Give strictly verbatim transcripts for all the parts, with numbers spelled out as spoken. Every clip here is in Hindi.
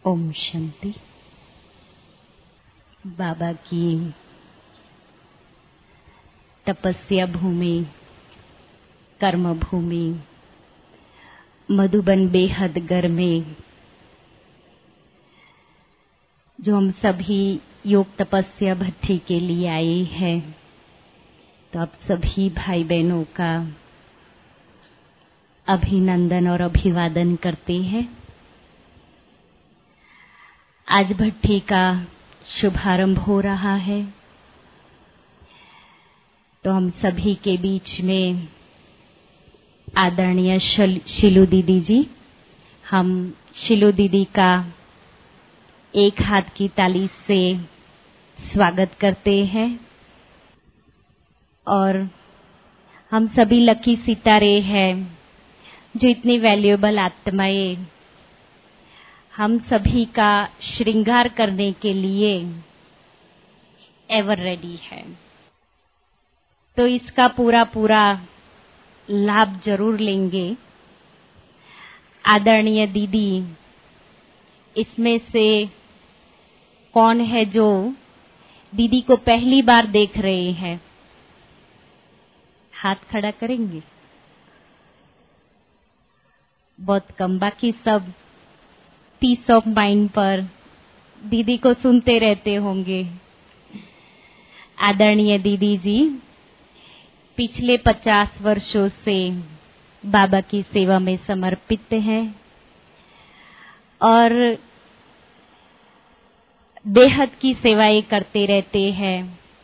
ओम शांति। बाबा की तपस्या भूमि, कर्म भूमि, मधुबन बेहद घर में जो हम सभी योग तपस्या भट्टी के लिए आए हैं, तो आप सभी भाई बहनों का अभिनंदन और अभिवादन करते हैं। आज भट्टी का शुभारंभ हो रहा है, तो हम सभी के बीच में आदरणीय शिलू दीदी जी, हम शिलू दीदी का एक हाथ की ताली से स्वागत करते हैं। और हम सभी लकी सितारे हैं जो इतनी वैल्यूएबल आत्माएं हम सभी का श्रृंगार करने के लिए एवर रेडी है। तो इसका पूरा पूरा लाभ जरूर लेंगे। आदरणीय दीदी, इसमें से कौन है जो दीदी को पहली बार देख रहे हैं? हाथ खड़ा करेंगे? बहुत कम। बाकी सब पीस ऑफ माइंड पर दीदी को सुनते रहते होंगे। आदरणीय दीदी जी पिछले पचास वर्षों से बाबा की सेवा में समर्पित हैं और बेहद की सेवाएं करते रहते हैं।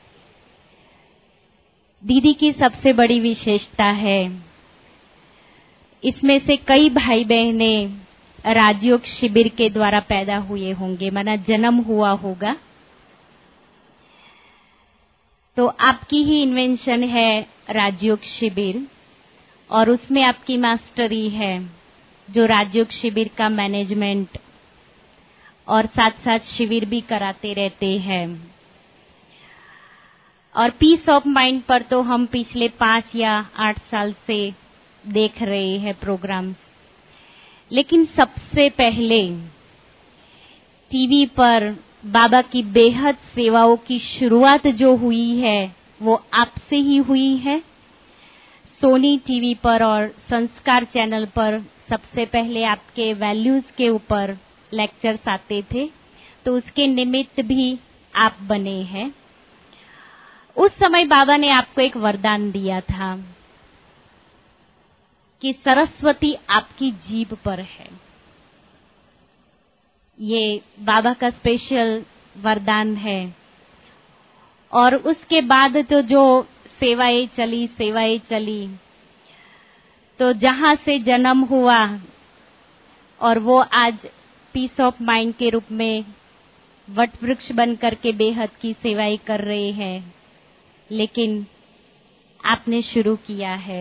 दीदी की सबसे बड़ी विशेषता है, इसमें से कई भाई बहनें राजयोग शिविर के द्वारा पैदा हुए होंगे, माना जन्म हुआ होगा। तो आपकी ही इन्वेंशन है राजयोग शिविर, और उसमें आपकी मास्टरी है जो राजयोग शिविर का मैनेजमेंट और साथ साथ शिविर भी कराते रहते हैं। और पीस ऑफ माइंड पर तो हम पिछले पांच या आठ साल से देख रहे हैं प्रोग्राम। लेकिन सबसे पहले टीवी पर बाबा की बेहद सेवाओं की शुरुआत जो हुई है वो आपसे ही हुई है। सोनी टीवी पर और संस्कार चैनल पर सबसे पहले आपके वैल्यूज के ऊपर लेक्चर्स आते थे, तो उसके निमित्त भी आप बने हैं। उस समय बाबा ने आपको एक वरदान दिया था कि सरस्वती आपकी जीभ पर है। ये बाबा का स्पेशल वरदान है। और उसके बाद तो जो सेवाएं चली सेवाएं चली तो जहां से जन्म हुआ और वो आज पीस ऑफ माइंड के रूप में वट वृक्ष बन करके बेहद की सेवाएं कर रहे हैं। लेकिन आपने शुरू किया है,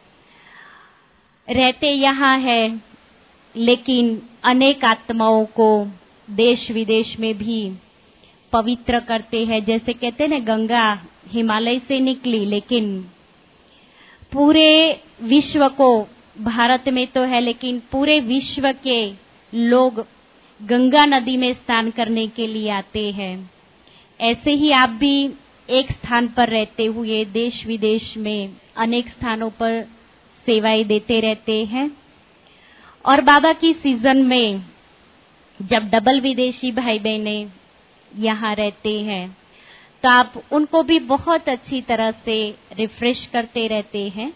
रहते यहाँ है, लेकिन अनेक आत्माओं को देश विदेश में भी पवित्र करते हैं। जैसे कहते हैं ना, गंगा हिमालय से निकली, लेकिन पूरे विश्व को, भारत में तो है लेकिन पूरे विश्व के लोग गंगा नदी में स्नान करने के लिए आते हैं। ऐसे ही आप भी एक स्थान पर रहते हुए देश विदेश में अनेक स्थानों पर सेवाएं देते रहते हैं। और बाबा की सीजन में जब डबल विदेशी भाई बहने यहाँ रहते हैं तो आप उनको भी बहुत अच्छी तरह से रिफ्रेश करते रहते हैं।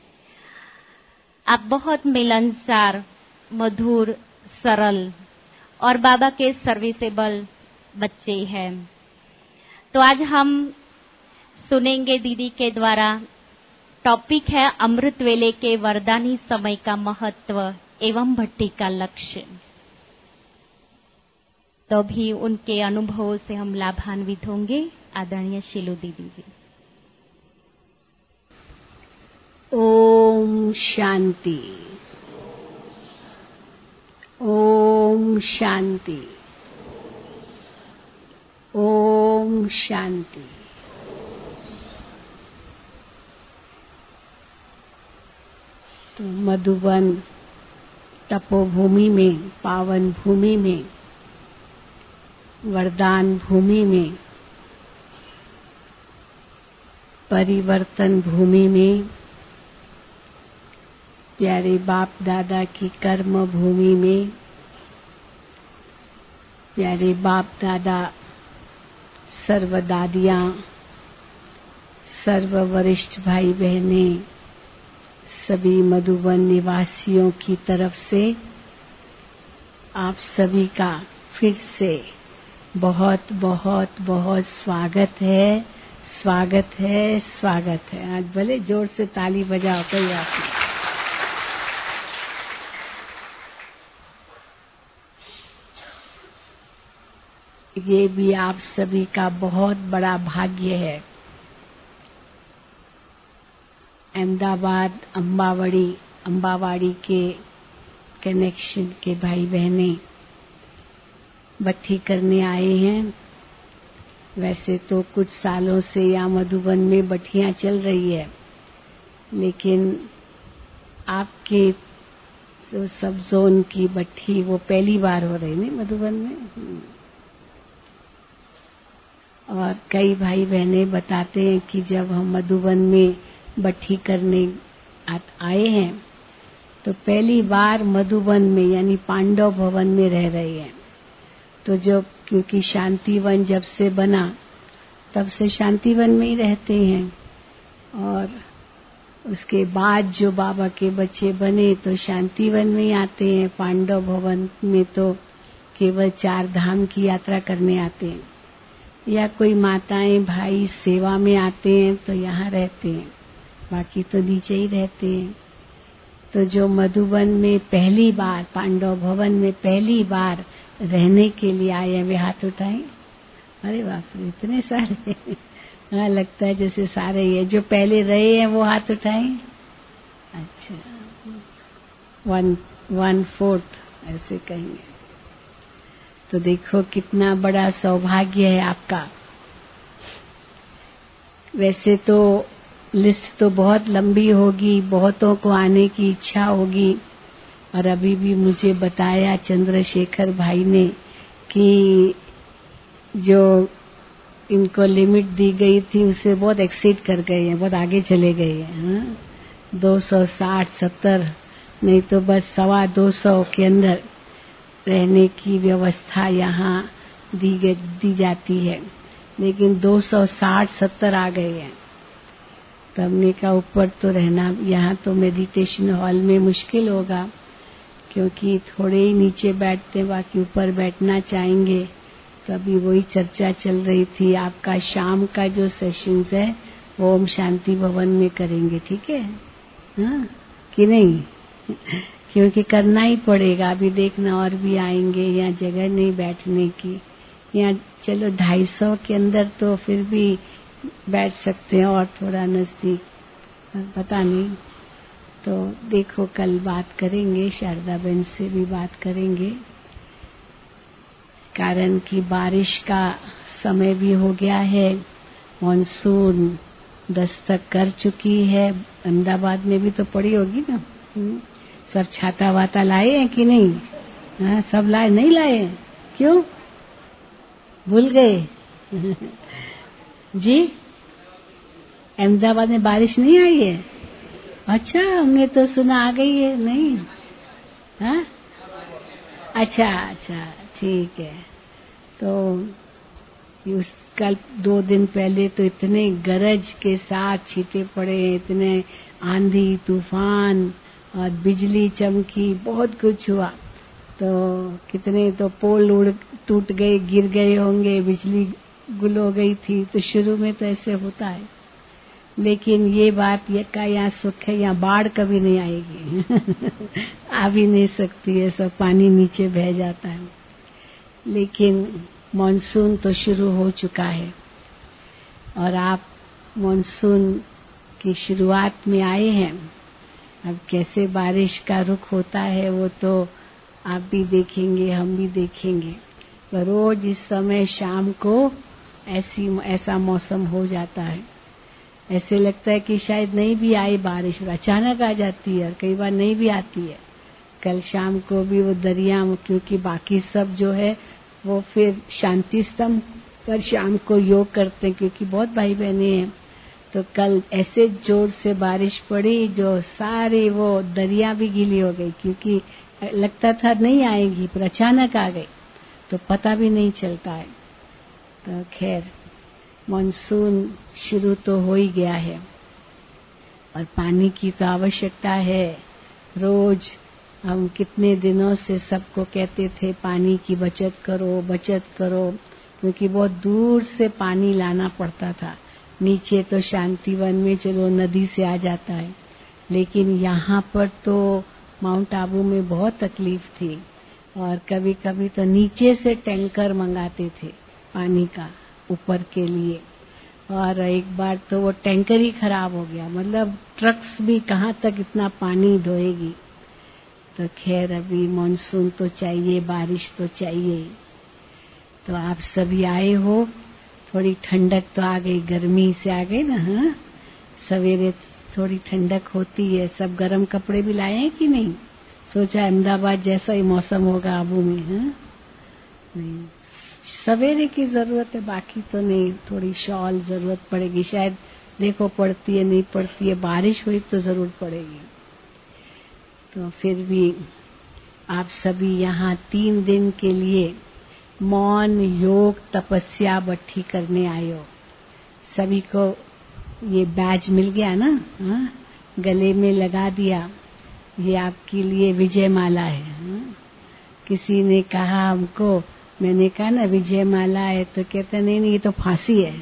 आप बहुत मिलनसार, मधुर, सरल और बाबा के सर्विसेबल बच्चे हैं। तो आज हम सुनेंगे दीदी के द्वारा, टॉपिक है अमृत वेले के वरदानी समय का महत्व एवं भट्टी का लक्ष्य। तो भी उनके अनुभवों से हम लाभान्वित होंगे। आदरणीय शिलू दीदी जी। ओम शांति, ओम शांति, ओम शांति। तो मधुबन तपोभूमि में, पावन भूमि में वरदान भूमि में, परिवर्तन भूमि में, प्यारे बाप दादा की कर्म भूमि में, प्यारे बाप दादा, सर्व दादियां, सर्व वरिष्ठ भाई बहने, सभी मधुबन निवासियों की तरफ से आप सभी का फिर से बहुत बहुत बहुत स्वागत है, स्वागत है, स्वागत है। आज भले जोर से ताली बजाओ, कोई बात नहीं। ये भी आप सभी का बहुत बड़ा भाग्य है। अहमदाबाद अम्बावड़ी अम्बावाड़ी के कनेक्शन के भाई बहने बट्ठी करने आए हैं। वैसे तो कुछ सालों से यहाँ मधुबन में बट्ठियां चल रही है, लेकिन आपके जो सब जोन की बट्ठी वो पहली बार हो रही नहीं मधुबन में। और कई भाई बहने बताते हैं कि जब हम मधुबन में बट्ठी करने आए हैं तो पहली बार मधुबन में यानी पांडव भवन में रह रहे हैं। तो जब क्योंकि शांतिवन जब से बना तब से शांतिवन में ही रहते हैं, और उसके बाद जो बाबा के बच्चे बने तो शांतिवन में ही आते हैं। पांडव भवन में तो केवल चार धाम की यात्रा करने आते हैं, या कोई माताएं भाई सेवा में आते हैं तो यहाँ रहते हैं, बाकी तो नीचे ही रहते हैं। तो जो मधुबन में पहली बार, पांडव भवन में पहली बार रहने के लिए आए हैं वे हाथ उठाएं। अरे बाप रे, इतने सारे। हाँ, लगता है जैसे सारे ही है। जो पहले रहे हैं वो हाथ उठाएं। अच्छा, वन वन फोर्थ ऐसे कहेंगे। तो देखो कितना बड़ा सौभाग्य है आपका। वैसे तो लिस्ट तो बहुत लंबी होगी, बहुतों को आने की इच्छा होगी, और अभी भी मुझे बताया चंद्रशेखर भाई ने कि जो इनको लिमिट दी गई थी उससे बहुत एक्सीड कर गए हैं, बहुत आगे चले गए हैं। दो सौ साठ सत्तर नहीं तो बस सवा दो सौ के अंदर रहने की व्यवस्था यहाँ दी दी जाती है, लेकिन दो सौ साठ सत्तर आ गए हैं। तो हमने का ऊपर तो रहना, यहाँ तो मेडिटेशन हॉल में मुश्किल होगा क्योंकि थोड़े ही नीचे बैठते, बाकी ऊपर बैठना चाहेंगे। तो अभी वही चर्चा चल रही थी, आपका शाम का जो सेशंस है वो ओम शांति भवन में करेंगे, ठीक है हाँ कि नहीं? क्योंकि करना ही पड़ेगा। अभी देखना और भी आएंगे, यहाँ जगह नहीं बैठने की। यहाँ चलो ढाई सौ के अंदर तो फिर भी बैठ सकते हैं, और थोड़ा नजदीक पता नहीं। तो देखो कल बात करेंगे, शारदा बहन से भी बात करेंगे, कारण कि बारिश का समय भी हो गया है, मॉनसून दस्तक कर चुकी है। अहमदाबाद में भी तो पड़ी होगी ना। सब छाता वाता लाए हैं कि नहीं? हाँ, सब लाए नहीं लाए? क्यों भूल गए? जी, अहमदाबाद में बारिश नहीं आई है? अच्छा, हमने तो सुना आ गई है। नहीं? हाँ, अच्छा अच्छा, ठीक है। तो उस कल दो दिन पहले तो इतने गरज के साथ छींटे पड़े, इतने आंधी तूफान और बिजली चमकी, बहुत कुछ हुआ। तो कितने तो पोल उड़ टूट गए, गिर गए होंगे, बिजली गुल हो गई थी। तो शुरू में तो ऐसे होता है, लेकिन ये बात ये का यहाँ सुख है, यहाँ बाढ़ कभी नहीं आएगी। आ भी नहीं सकती है, सब पानी नीचे बह जाता है। लेकिन मॉनसून तो शुरू हो चुका है, और आप मॉनसून की शुरुआत में आए हैं। अब कैसे बारिश का रुख होता है वो तो आप भी देखेंगे, हम भी देखेंगे। पर रोज इस समय शाम को ऐसी ऐसा मौसम हो जाता है, ऐसे लगता है कि शायद नहीं भी आए बारिश, अचानक आ जाती है और कई बार नहीं भी आती है। कल शाम को भी वो दरिया, क्योंकि बाकी सब जो है वो फिर शांति स्तंभ पर शाम को योग करते हैं, क्योंकि बहुत भाई बहने हैं। तो कल ऐसे जोर से बारिश पड़ी जो सारे वो दरिया भी गीली हो गई, क्योंकि लगता था नहीं आएगी पर अचानक आ गई, तो पता भी नहीं चलता है। तो खैर मानसून शुरू तो हो ही गया है और पानी की तो आवश्यकता है। रोज हम कितने दिनों से सबको कहते थे पानी की बचत करो बचत करो, क्योंकि बहुत दूर से पानी लाना पड़ता था। नीचे तो शांतिवन में चलो नदी से आ जाता है, लेकिन यहाँ पर तो माउंट आबू में बहुत तकलीफ थी और कभी कभी तो नीचे से टैंकर मंगाते थे पानी का ऊपर के लिए। और एक बार तो वो टैंकर ही खराब हो गया, मतलब ट्रक्स भी कहाँ तक इतना पानी ढोएगी। तो खैर अभी मॉनसून तो चाहिए, बारिश तो चाहिए। तो आप सभी आए हो, थोड़ी ठंडक तो आ गई, गर्मी से आ गई ना। हाँ, सवेरे थोड़ी ठंडक होती है। सब गर्म कपड़े भी लाए हैं कि नहीं? सोचा अहमदाबाद जैसा ही मौसम होगा आबू में। हाँ, नहीं, सवेरे की जरूरत है, बाकी तो नहीं। थोड़ी शॉल जरूरत पड़ेगी शायद, देखो पड़ती है नहीं पड़ती है। बारिश हुई तो जरूर पड़ेगी। तो फिर भी आप सभी यहाँ तीन दिन के लिए मौन योग तपस्या बट्ठी करने आए हो। सभी को ये बैज मिल गया ना? हाँ, गले में लगा दिया। ये आपके लिए विजय माला है। हाँ? किसी ने कहा हमको, मैंने कहा ना विजय माला है, तो कहते नहीं नहीं ये तो फांसी है।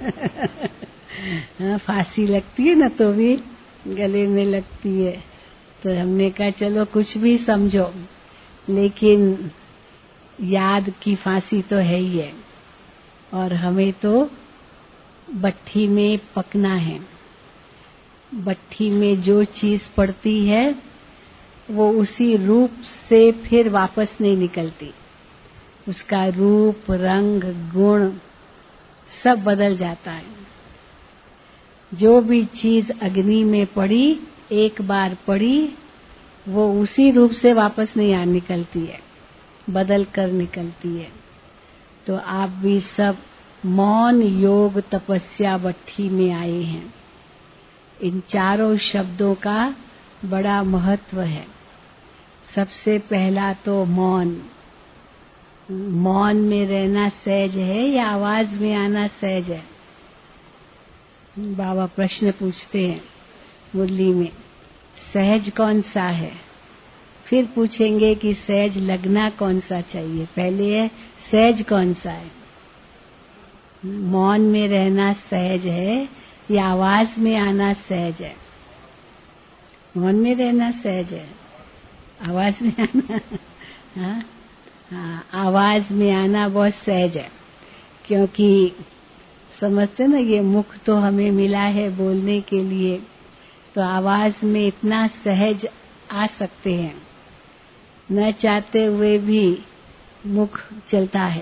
हाँ, फांसी लगती है ना तो भी गले में लगती है। तो हमने कहा चलो कुछ भी समझो, लेकिन याद की फांसी तो है ही है। और हमें तो भट्ठी में पकना है। भट्ठी में जो चीज पड़ती है वो उसी रूप से फिर वापस नहीं निकलती। उसका रूप, रंग, गुण सब बदल जाता है। जो भी चीज अग्नि में पड़ी, एक बार पड़ी, वो उसी रूप से वापस नहीं आ निकलती है, बदल कर निकलती है। तो आप भी सब मौन योग तपस्या भट्ठी में आए हैं। इन चारों शब्दों का बड़ा महत्व है। सबसे पहला तो मौन। मौन में रहना सहज है या आवाज में आना सहज है? बाबा प्रश्न पूछते हैं मुरली में, सहज कौन सा है? फिर पूछेंगे कि सहज लगना कौन सा चाहिए। पहले है सहज कौन सा है? मौन में रहना सहज है या आवाज में आना सहज है? मौन में रहना सहज है, आवाज में आना हाँ हाँ आवाज में आना बहुत सहज है, क्योंकि समझते ना ये मुख तो हमें मिला है बोलने के लिए, तो आवाज में इतना सहज आ सकते हैं। न चाहते हुए भी मुख चलता है,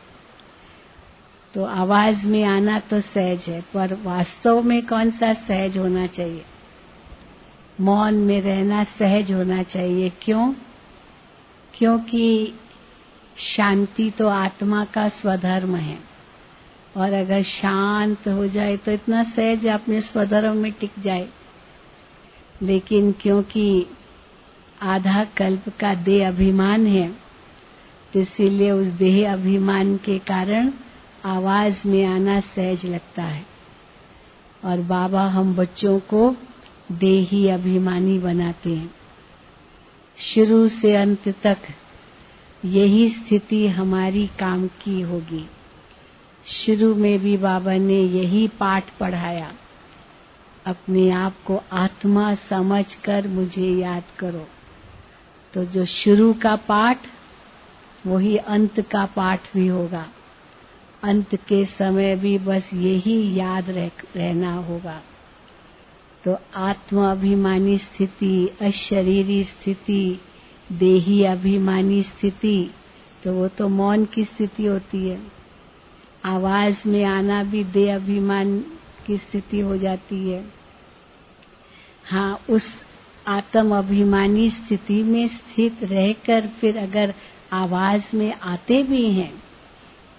तो आवाज में आना तो सहज है। पर वास्तव में कौन सा सहज होना चाहिए? मौन में रहना सहज होना चाहिए। क्यों? क्योंकि शांति तो आत्मा का स्वधर्म है, और अगर शांत हो जाए तो इतना सहज अपने स्वधर्म में टिक जाए। लेकिन क्योंकि आधा कल्प का देह अभिमान है, तो इसीलिए उस देह अभिमान के कारण आवाज में आना सहज लगता है। और बाबा हम बच्चों को देही अभिमानी बनाते हैं। शुरू से अंत तक यही स्थिति हमारी काम की होगी। शुरू में भी बाबा ने यही पाठ पढ़ाया, अपने आप को आत्मा समझकर मुझे याद करो। तो जो शुरू का पाठ वही अंत का पाठ भी होगा। अंत के समय भी बस यही याद रह, रहना होगा। तो आत्मा अभिमानी स्थिति, अशरीरी स्थिति, देही अभिमानी स्थिति, तो वो तो मौन की स्थिति होती है। आवाज में आना भी देह अभिमान की स्थिति हो जाती है। हाँ, उस आत्म अभिमानी स्थिति में स्थित रहकर फिर अगर आवाज में आते भी हैं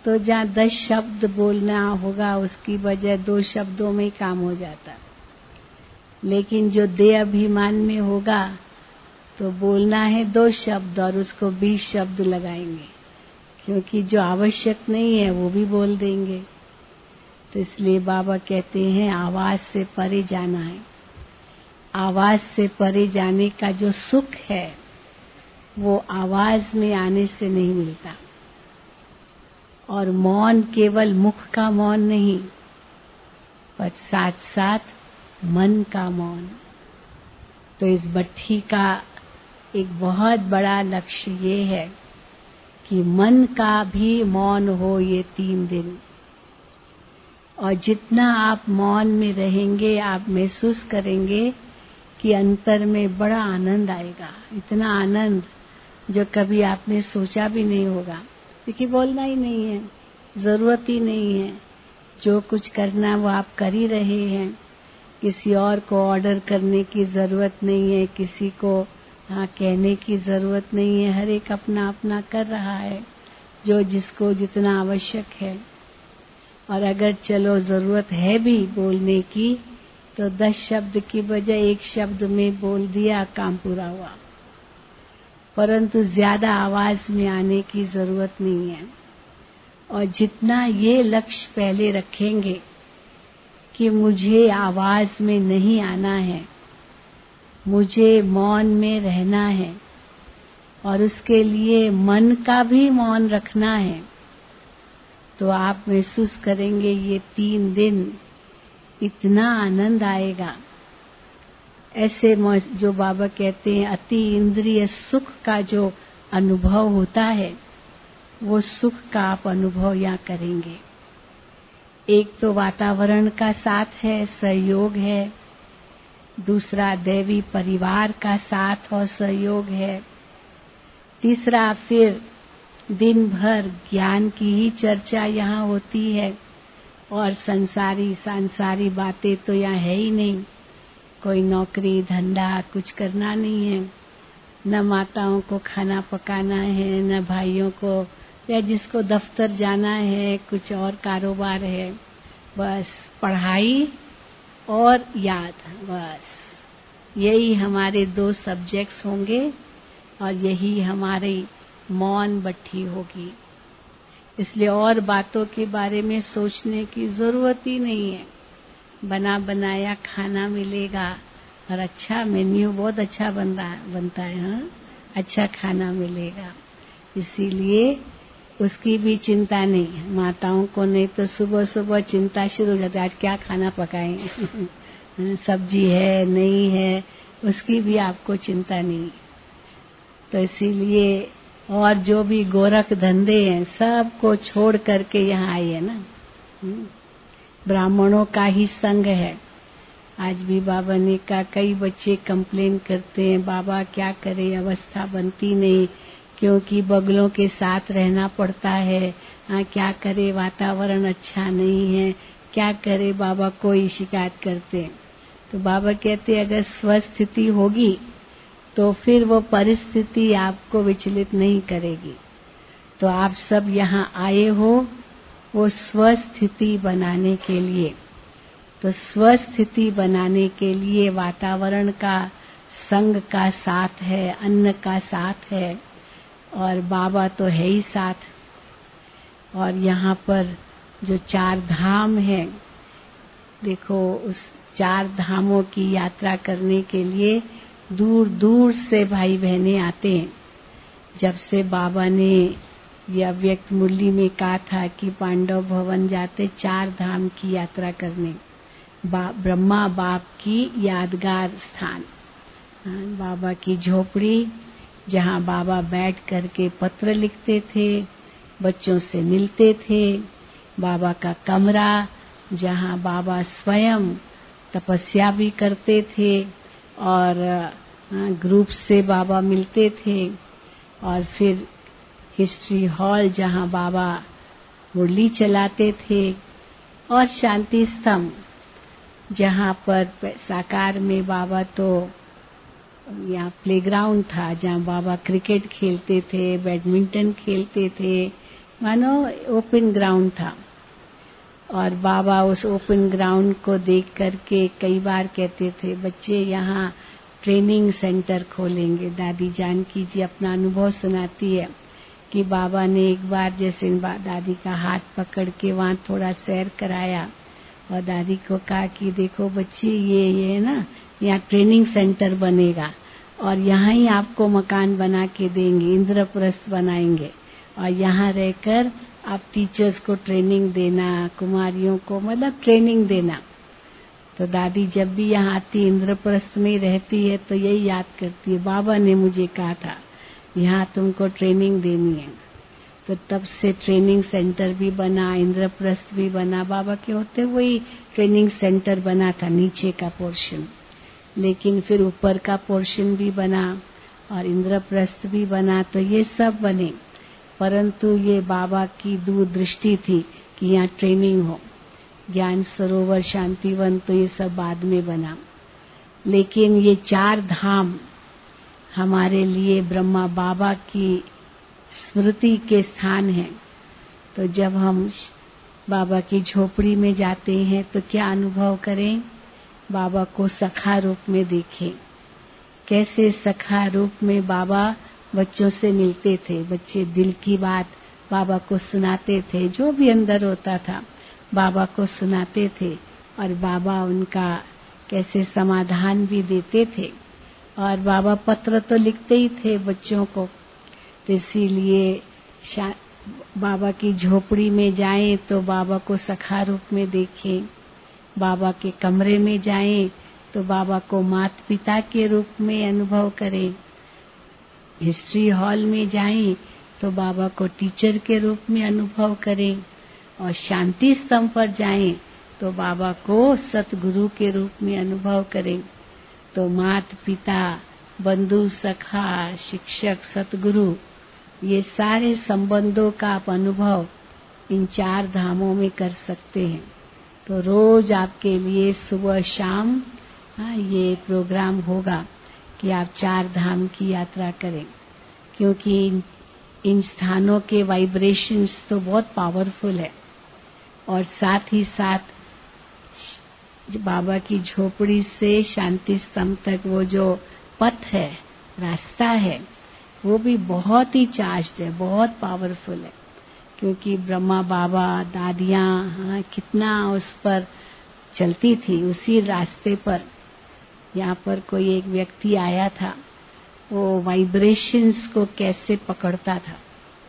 तो जहाँ दस शब्द बोलना होगा उसकी बजाय दो शब्दों में ही काम हो जाता। लेकिन जो देह अभिमान में होगा तो बोलना है दो शब्द और उसको बीस शब्द लगाएंगे, क्योंकि जो आवश्यक नहीं है वो भी बोल देंगे। तो इसलिए बाबा कहते हैं आवाज से परे जाना है। आवाज से परे जाने का जो सुख है वो आवाज में आने से नहीं मिलता। और मौन केवल मुख का मौन नहीं, पर साथ साथ मन का मौन। तो इस भट्ठी का एक बहुत बड़ा लक्ष्य ये है कि मन का भी मौन हो ये तीन दिन। और जितना आप मौन में रहेंगे आप महसूस करेंगे कि अंतर में बड़ा आनंद आएगा। इतना आनंद जो कभी आपने सोचा भी नहीं होगा, क्योंकि बोलना ही नहीं है, जरूरत ही नहीं है। जो कुछ करना वो आप कर ही रहे हैं। किसी और को ऑर्डर करने की जरूरत नहीं है, किसी को हाँ कहने की जरूरत नहीं है। हर एक अपना अपना कर रहा है जो जिसको जितना आवश्यक है। और अगर चलो जरूरत है भी बोलने की तो दस शब्द की बजाय एक शब्द में बोल दिया, काम पूरा हुआ। परंतु ज्यादा आवाज में आने की जरूरत नहीं है। और जितना ये लक्ष्य पहले रखेंगे कि मुझे आवाज में नहीं आना है, मुझे मौन में रहना है और उसके लिए मन का भी मौन रखना है, तो आप महसूस करेंगे ये तीन दिन इतना आनंद आएगा। ऐसे जो बाबा कहते हैं अति इंद्रिय सुख का जो अनुभव होता है वो सुख का आप अनुभव यहाँ करेंगे। एक तो वातावरण का साथ है, सहयोग है। दूसरा दैवी परिवार का साथ और सहयोग है। तीसरा फिर दिन भर ज्ञान की ही चर्चा यहाँ होती है और संसारी सांसारी बातें तो यहाँ है ही नहीं। कोई नौकरी धंधा कुछ करना नहीं है, न माताओं को खाना पकाना है, न भाइयों को, या जिसको दफ्तर जाना है, कुछ और कारोबार है। बस पढ़ाई और याद, बस यही हमारे दो सब्जेक्ट्स होंगे और यही हमारी मौन भट्ठी होगी। इसलिए और बातों के बारे में सोचने की जरूरत ही नहीं है। बना बनाया खाना मिलेगा और अच्छा मेन्यू बहुत अच्छा बन रहा बनता है, हाँ अच्छा खाना मिलेगा। इसीलिए उसकी भी चिंता नहीं। माताओं को नहीं तो सुबह सुबह चिंता शुरू हो जाती है, आज क्या खाना पकाएं, सब्जी है नहीं है, उसकी भी आपको चिंता नहीं। तो इसीलिए और जो भी गोरख धंधे हैं सबको छोड़ करके यहाँ आई है ना। ब्राह्मणों का ही संग है। आज भी बाबा ने कहा, कई बच्चे कंप्लेन करते हैं बाबा क्या करे, अवस्था बनती नहीं क्योंकि बगलों के साथ रहना पड़ता है। हाँ क्या करे, वातावरण अच्छा नहीं है, क्या करे बाबा, कोई शिकायत करते हैं। तो बाबा कहते अगर स्वस्थिति होगी तो फिर वो परिस्थिति आपको विचलित नहीं करेगी। तो आप सब यहाँ आए हो वो स्वस्थिति बनाने के लिए। तो स्वस्थिति बनाने के लिए वातावरण का संग का साथ है, अन्न का साथ है और बाबा तो है ही साथ। और यहाँ पर जो चार धाम है, देखो उस चार धामों की यात्रा करने के लिए दूर दूर से भाई बहनें आते हैं। जब से बाबा ने ये अव्यक्त मुरली में कहा था कि पांडव भवन जाते चार धाम की यात्रा करने, बा, ब्रह्मा बाप की यादगार स्थान, बाबा की झोपड़ी जहाँ बाबा बैठ करके पत्र लिखते थे, बच्चों से मिलते थे, बाबा का कमरा जहाँ बाबा स्वयं तपस्या भी करते थे और ग्रुप से बाबा मिलते थे, और फिर हिस्ट्री हॉल जहाँ बाबा मुरली चलाते थे, और शांति स्तंभ जहाँ पर साकार में बाबा तो यहाँ प्लेग्राउंड था जहाँ बाबा क्रिकेट खेलते थे, बैडमिंटन खेलते थे, मानो ओपन ग्राउंड था, और बाबा उस ओपन ग्राउंड को देख करके कई बार कहते थे, बच्चे यहाँ ट्रेनिंग सेंटर खोलेंगे। दादी जानकी जी अपना अनुभव सुनाती है कि बाबा ने एक बार जैसे दादी का हाथ पकड़ के वहाँ थोड़ा सैर कराया और दादी को कहा कि देखो बच्ची, ये ये ना यहाँ ट्रेनिंग सेंटर बनेगा और यहाँ ही आपको मकान बना के देंगे, इंद्रप्रस्थ बनाएंगे और यहाँ रहकर आप टीचर्स को ट्रेनिंग देना, कुमारियों को मतलब ट्रेनिंग देना। तो दादी जब भी यहाँ आती, इंद्रप्रस्थ में रहती है, तो यही याद करती है, बाबा ने मुझे कहा था यहाँ तुमको ट्रेनिंग देनी है। तो तब से ट्रेनिंग सेंटर भी बना, इंद्रप्रस्थ भी बना। बाबा के होते वही ट्रेनिंग सेंटर बना था, नीचे का पोर्शन, लेकिन फिर ऊपर का पोर्शन भी बना और इंद्रप्रस्थ भी बना। तो ये सब बने, परंतु ये बाबा की दूरदृष्टि थी कि यहाँ ट्रेनिंग हो। ज्ञान सरोवर, शांतिवन तो ये सब बाद में बना, लेकिन ये चार धाम हमारे लिए ब्रह्मा बाबा की स्मृति के स्थान हैं। तो जब हम बाबा की झोपड़ी में जाते हैं तो क्या अनुभव करें? बाबा को सखा रूप में देखें। कैसे सखा रूप में बाबा बच्चों से मिलते थे, बच्चे दिल की बात बाबा को सुनाते थे, जो भी अंदर होता था बाबा को सुनाते थे और बाबा उनका कैसे समाधान भी देते थे। और बाबा पत्र तो लिखते ही थे बच्चों को, तो इसीलिए बाबा की झोपड़ी में जाएं तो बाबा को सखा रूप में देखें, बाबा के कमरे में जाएं तो बाबा को माता पिता के रूप में अनुभव करें, हिस्ट्री हॉल में जाएं तो बाबा को टीचर के रूप में अनुभव करें, और शांति स्तंभ पर जाएं तो बाबा को सतगुरु के रूप में अनुभव करें। तो माता पिता, बंधु, सखा, शिक्षक, सतगुरु, ये सारे संबंधों का आप अनुभव इन चार धामों में कर सकते हैं। तो रोज आपके लिए सुबह शाम हाँ ये प्रोग्राम होगा कि आप चार धाम की यात्रा करें, क्योंकि इन स्थानों के वाइब्रेशंस तो बहुत पावरफुल है। और साथ ही साथ बाबा की झोपड़ी से शांति स्तंभ तक वो जो पथ है, रास्ता है, वो भी बहुत ही चार्ज्ड है, बहुत पावरफुल है, क्योंकि ब्रह्मा बाबा, दादियाँ हाँ कितना उस पर चलती थी, उसी रास्ते पर। यहाँ पर कोई एक व्यक्ति आया था, वो वाइब्रेशंस को कैसे पकड़ता था,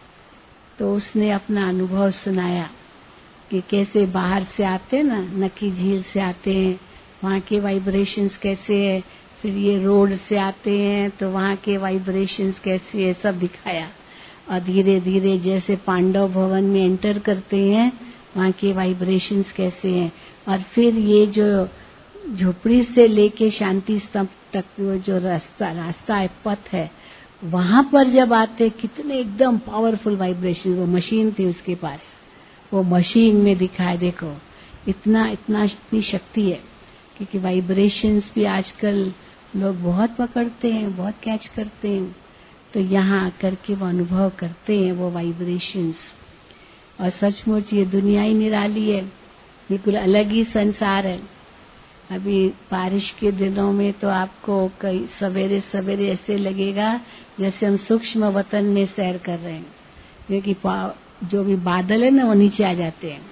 तो उसने अपना अनुभव सुनाया कि कैसे बाहर से आते ना, नकी झील से आते हैं, वहाँ के वाइब्रेशंस कैसे है, फिर ये रोड से आते हैं तो वहाँ के वाइब्रेशंस कैसे है, सब दिखाया। और धीरे धीरे जैसे पांडव भवन में एंटर करते हैं, वहाँ के वाइब्रेशंस कैसे हैं, और फिर ये जो झोपड़ी से लेके शांति स्तंभ तक वो जो रास्ता रास्ता है, पथ है, वहाँ पर जब आते कितने एकदम पावरफुल वाइब्रेशन। वो मशीन थी उसके पास, वो मशीन में दिखाए, देखो इतना इतना इतनी शक्ति है, क्योंकि वाइब्रेशंस भी आजकल लोग बहुत पकड़ते हैं, बहुत कैच करते हैं। तो यहाँ आकर के वो अनुभव करते हैं वो वाइब्रेशंस। और सचमुच ये दुनिया ही निराली है, बिल्कुल अलग ही संसार है। अभी बारिश के दिनों में तो आपको कई सवेरे सवेरे ऐसे लगेगा जैसे हम सूक्ष्म वतन में सैर कर रहे हैं, क्योंकि जो भी बादल है ना वो नीचे आ जाते हैं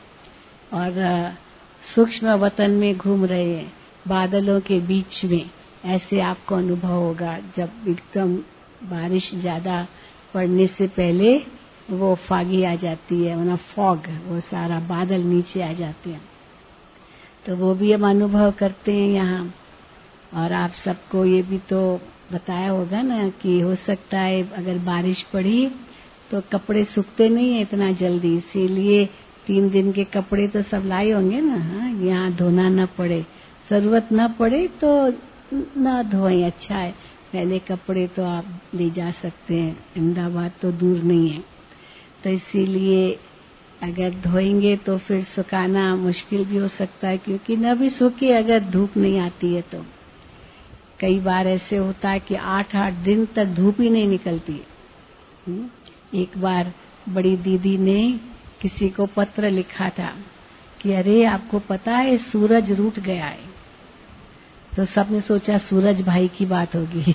और सूक्ष्म वतन में घूम रहे हैं, बादलों के बीच में। ऐसे आपको अनुभव होगा जब एकदम बारिश ज्यादा पड़ने से पहले वो फागी आ जाती है, वरना फॉग, वो सारा बादल नीचे आ जाते हैं। तो वो भी हम अनुभव करते हैं यहाँ। और आप सबको ये भी तो बताया होगा ना कि हो सकता है अगर बारिश पड़ी तो कपड़े सूखते नहीं है इतना जल्दी, इसीलिए तीन दिन के कपड़े तो सब लाए होंगे ना, हाँ, यहाँ धोना न पड़े, जरूरत न पड़े तो न धोएं, अच्छा है। पहले कपड़े तो आप ले जा सकते हैं, अहमदाबाद तो दूर नहीं है, तो इसीलिए अगर धोएंगे तो फिर सुखाना मुश्किल भी हो सकता है, क्योंकि न भी सूखे अगर धूप नहीं आती है तो। कई बार ऐसे होता है कि आठ आठ दिन तक धूप ही नहीं निकलती है। एक बार बड़ी दीदी ने किसी को पत्र लिखा था कि अरे आपको पता है सूरज रूठ गया है। तो सबने सोचा सूरज भाई की बात होगी।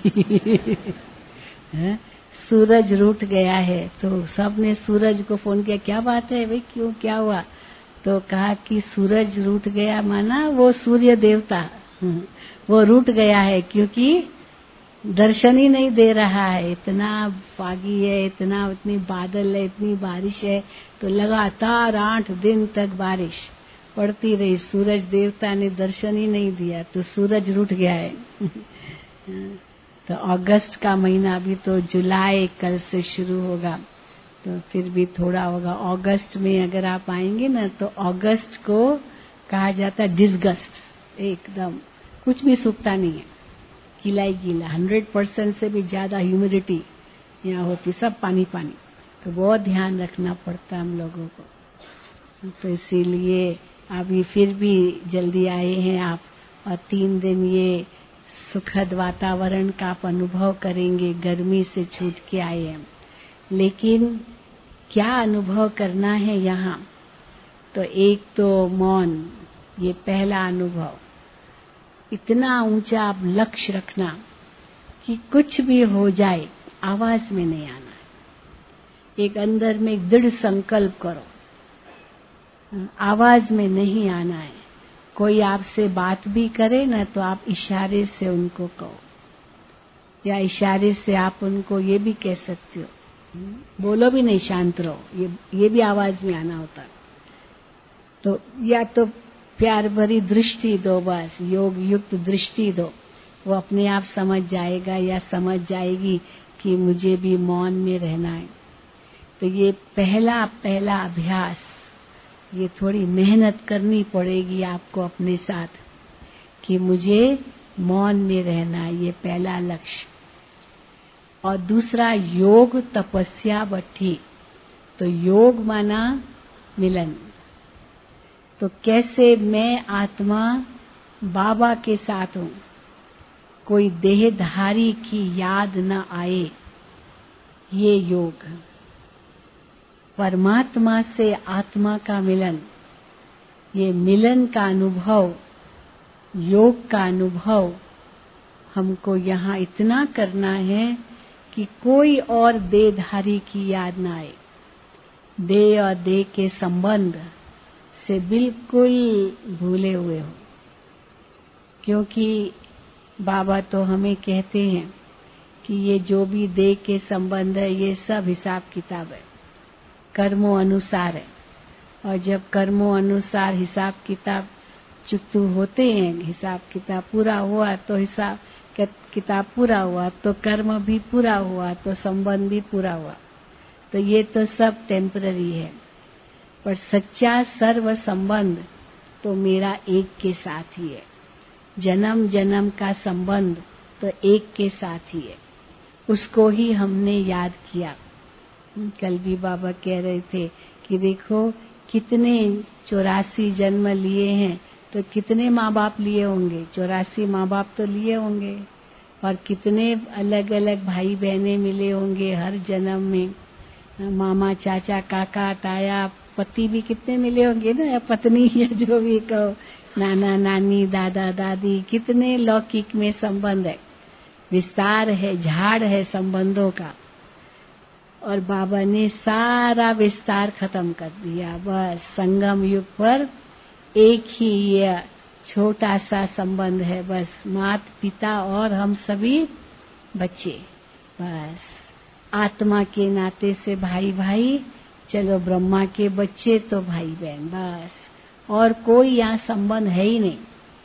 सूरज रूठ गया है तो सबने सूरज को फोन किया, क्या बात है भाई, क्यों, क्या हुआ? तो कहा कि सूरज रूठ गया, माना वो सूर्य देवता वो रूठ गया है क्योंकि दर्शन ही नहीं दे रहा है। इतना फागी है, इतना इतनी बादल है, इतनी बारिश है, तो लगातार आठ दिन तक बारिश पड़ती रही, सूरज देवता ने दर्शन ही नहीं दिया, तो सूरज रूठ गया है। तो अगस्त का महीना, अभी तो जुलाई कल से शुरू होगा, तो फिर भी थोड़ा होगा। अगस्त में अगर आप आएंगे ना तो अगस्त को कहा जाता है डिसगस्ट, एकदम कुछ भी सूखता नहीं है, गीला ही गीला, हंड्रेड परसेंट से भी ज्यादा ह्यूमिडिटी यहाँ होती, सब पानी पानी। तो बहुत ध्यान रखना पड़ता है हम लोगों को। तो इसीलिए अभी फिर भी जल्दी आए हैं आप, और तीन दिन ये सुखद वातावरण का आप अनुभव करेंगे। गर्मी से छूट के आए हैं, लेकिन क्या अनुभव करना है यहाँ? तो एक तो मौन, ये पहला अनुभव। इतना ऊंचा आप लक्ष्य रखना कि कुछ भी हो जाए आवाज में नहीं आना है। एक अंदर में एक दृढ़ संकल्प करो, आवाज में नहीं आना है। कोई आपसे बात भी करे ना तो आप इशारे से उनको कहो, या इशारे से आप उनको ये भी कह सकते हो, बोलो भी नहीं, शांत रहो, ये ये भी आवाज में आना होता है। तो या तो प्यार भरी दृष्टि दो, बस योग युक्त दृष्टि दो, वो अपने आप समझ जाएगा या समझ जाएगी कि मुझे भी मौन में रहना है। तो ये पहला पहला अभ्यास, ये थोड़ी मेहनत करनी पड़ेगी आपको अपने साथ कि मुझे मौन में रहना है, ये पहला लक्ष्य। और दूसरा योग तपस्या बट्ठी। तो योग माना मिलन। तो कैसे मैं आत्मा बाबा के साथ हूँ, कोई देहधारी की याद न आए, ये योग। परमात्मा से आत्मा का मिलन, ये मिलन का अनुभव, योग का अनुभव हमको यहाँ इतना करना है कि कोई और देहधारी की याद न आए। देह और देह के संबंध से बिल्कुल भूले हुए हो, क्योंकि बाबा तो हमें कहते हैं कि ये जो भी देह के संबंध है ये सब हिसाब किताब है, कर्मों अनुसार है। और जब कर्मों अनुसार हिसाब किताब चुकतू होते हैं, हिसाब किताब पूरा हुआ तो हिसाब किताब पूरा हुआ तो कर्म भी पूरा हुआ तो संबंध भी पूरा हुआ। तो ये तो सब टेम्पररी है, पर सच्चा सर्व संबंध तो मेरा एक के साथ ही है। जन्म जन्म का संबंध तो एक के साथ ही है, उसको ही हमने याद किया। कल भी बाबा कह रहे थे कि देखो कितने चौरासी जन्म लिए हैं, तो कितने माँ बाप लिए होंगे, चौरासी माँ बाप तो लिए होंगे, और कितने अलग अलग भाई बहनें मिले होंगे हर जन्म में, मामा चाचा काका ताया पति भी कितने मिले होंगे ना, या पत्नी, या जो भी कहो, नाना नानी दादा दादी, कितने लौकिक में संबंध है, विस्तार है, झाड़ है संबंधों का। और बाबा ने सारा विस्तार खत्म कर दिया, बस संगम युग पर एक ही ये छोटा सा संबंध है, बस माता पिता और हम सभी बच्चे, बस आत्मा के नाते से भाई भाई, चलो ब्रह्मा के बच्चे तो भाई बहन, बस और कोई यहाँ संबंध है ही नहीं।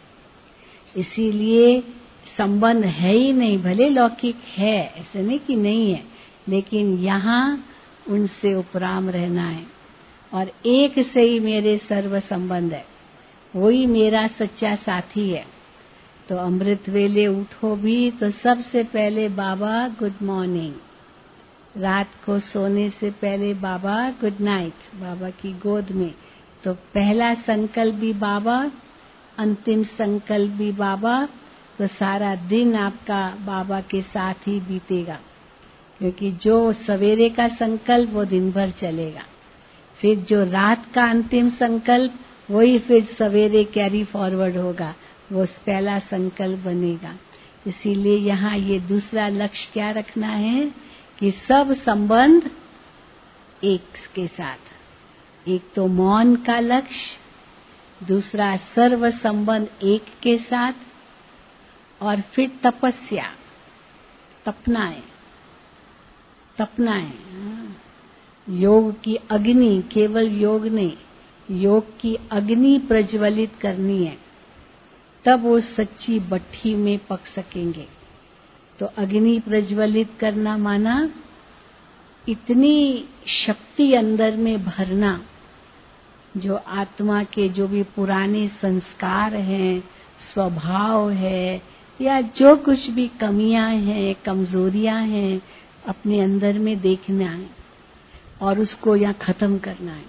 इसीलिए संबंध है ही नहीं, भले लौकिक है, ऐसे नहीं कि नहीं है, लेकिन यहाँ उनसे उपराम रहना है। और एक से ही मेरे सर्व संबंध है, वही मेरा सच्चा साथी है। तो अमृत वेले उठो भी तो सबसे पहले बाबा गुड मॉर्निंग, रात को सोने से पहले बाबा गुड नाइट, बाबा की गोद में। तो पहला संकल्प भी बाबा, अंतिम संकल्प भी बाबा, तो सारा दिन आपका बाबा के साथ ही बीतेगा। क्योंकि जो सवेरे का संकल्प वो दिन भर चलेगा, फिर जो रात का अंतिम संकल्प वही फिर सवेरे कैरी फॉरवर्ड होगा, वो पहला संकल्प बनेगा। इसीलिए यहाँ ये दूसरा लक्ष्य क्या रखना है कि सब संबंध एक के साथ, एक तो मौन का लक्ष्य, दूसरा सर्व संबंध एक के साथ, और फिर तपस्या, तपना है, तपना है। योग की अग्नि, केवल योग नहीं, योग की अग्नि प्रज्वलित करनी है, तब वो सच्ची भट्ठी में पक सकेंगे। तो अग्नि प्रज्वलित करना माना इतनी शक्ति अंदर में भरना, जो आत्मा के जो भी पुराने संस्कार हैं, स्वभाव है, या जो कुछ भी कमियां हैं, कमजोरियां हैं, अपने अंदर में देखना है और उसको यहाँ खत्म करना है।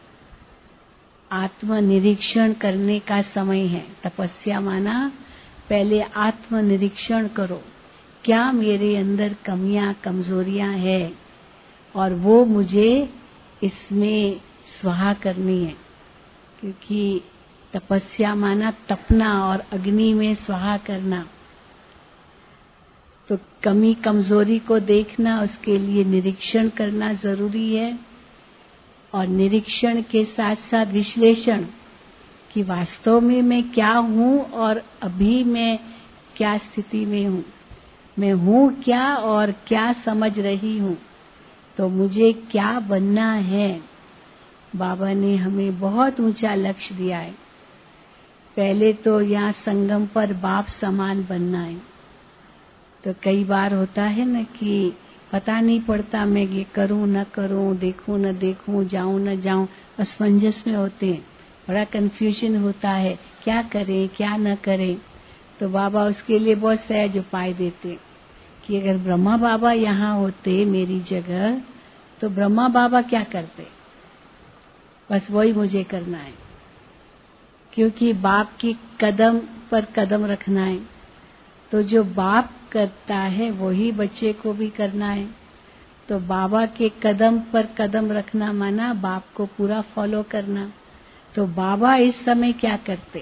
आत्मनिरीक्षण करने का समय है। तपस्या माना पहले आत्मनिरीक्षण करो, क्या मेरे अंदर कमियां कमजोरियां हैं और वो मुझे इसमें स्वाहा करनी है। क्योंकि तपस्या माना तपना और अग्नि में स्वाहा करना, तो कमी कमजोरी को देखना, उसके लिए निरीक्षण करना जरूरी है। और निरीक्षण के साथ साथ विश्लेषण कि वास्तव में मैं क्या हूँ और अभी मैं क्या स्थिति में हूँ, मैं हूँ क्या और क्या समझ रही हूँ, तो मुझे क्या बनना है। बाबा ने हमें बहुत ऊंचा लक्ष्य दिया है। पहले तो यहाँ संगम पर बाप समान बनना है। तो कई बार होता है ना कि पता नहीं पड़ता मैं ये करूं न करूं, देखूं न देखूं, जाऊं न जाऊं, असमंजस में होते हैं, बड़ा कंफ्यूजन होता है, क्या करें क्या न करें। तो बाबा उसके लिए बहुत सहज उपाय देते कि अगर ब्रह्मा बाबा यहाँ होते मेरी जगह, तो ब्रह्मा बाबा क्या करते, बस वही मुझे करना है। क्योंकि बाप की कदम पर कदम रखना है, तो जो बाप करता है वही बच्चे को भी करना है। तो बाबा के कदम पर कदम रखना माना बाप को पूरा फॉलो करना। तो बाबा इस समय क्या करते,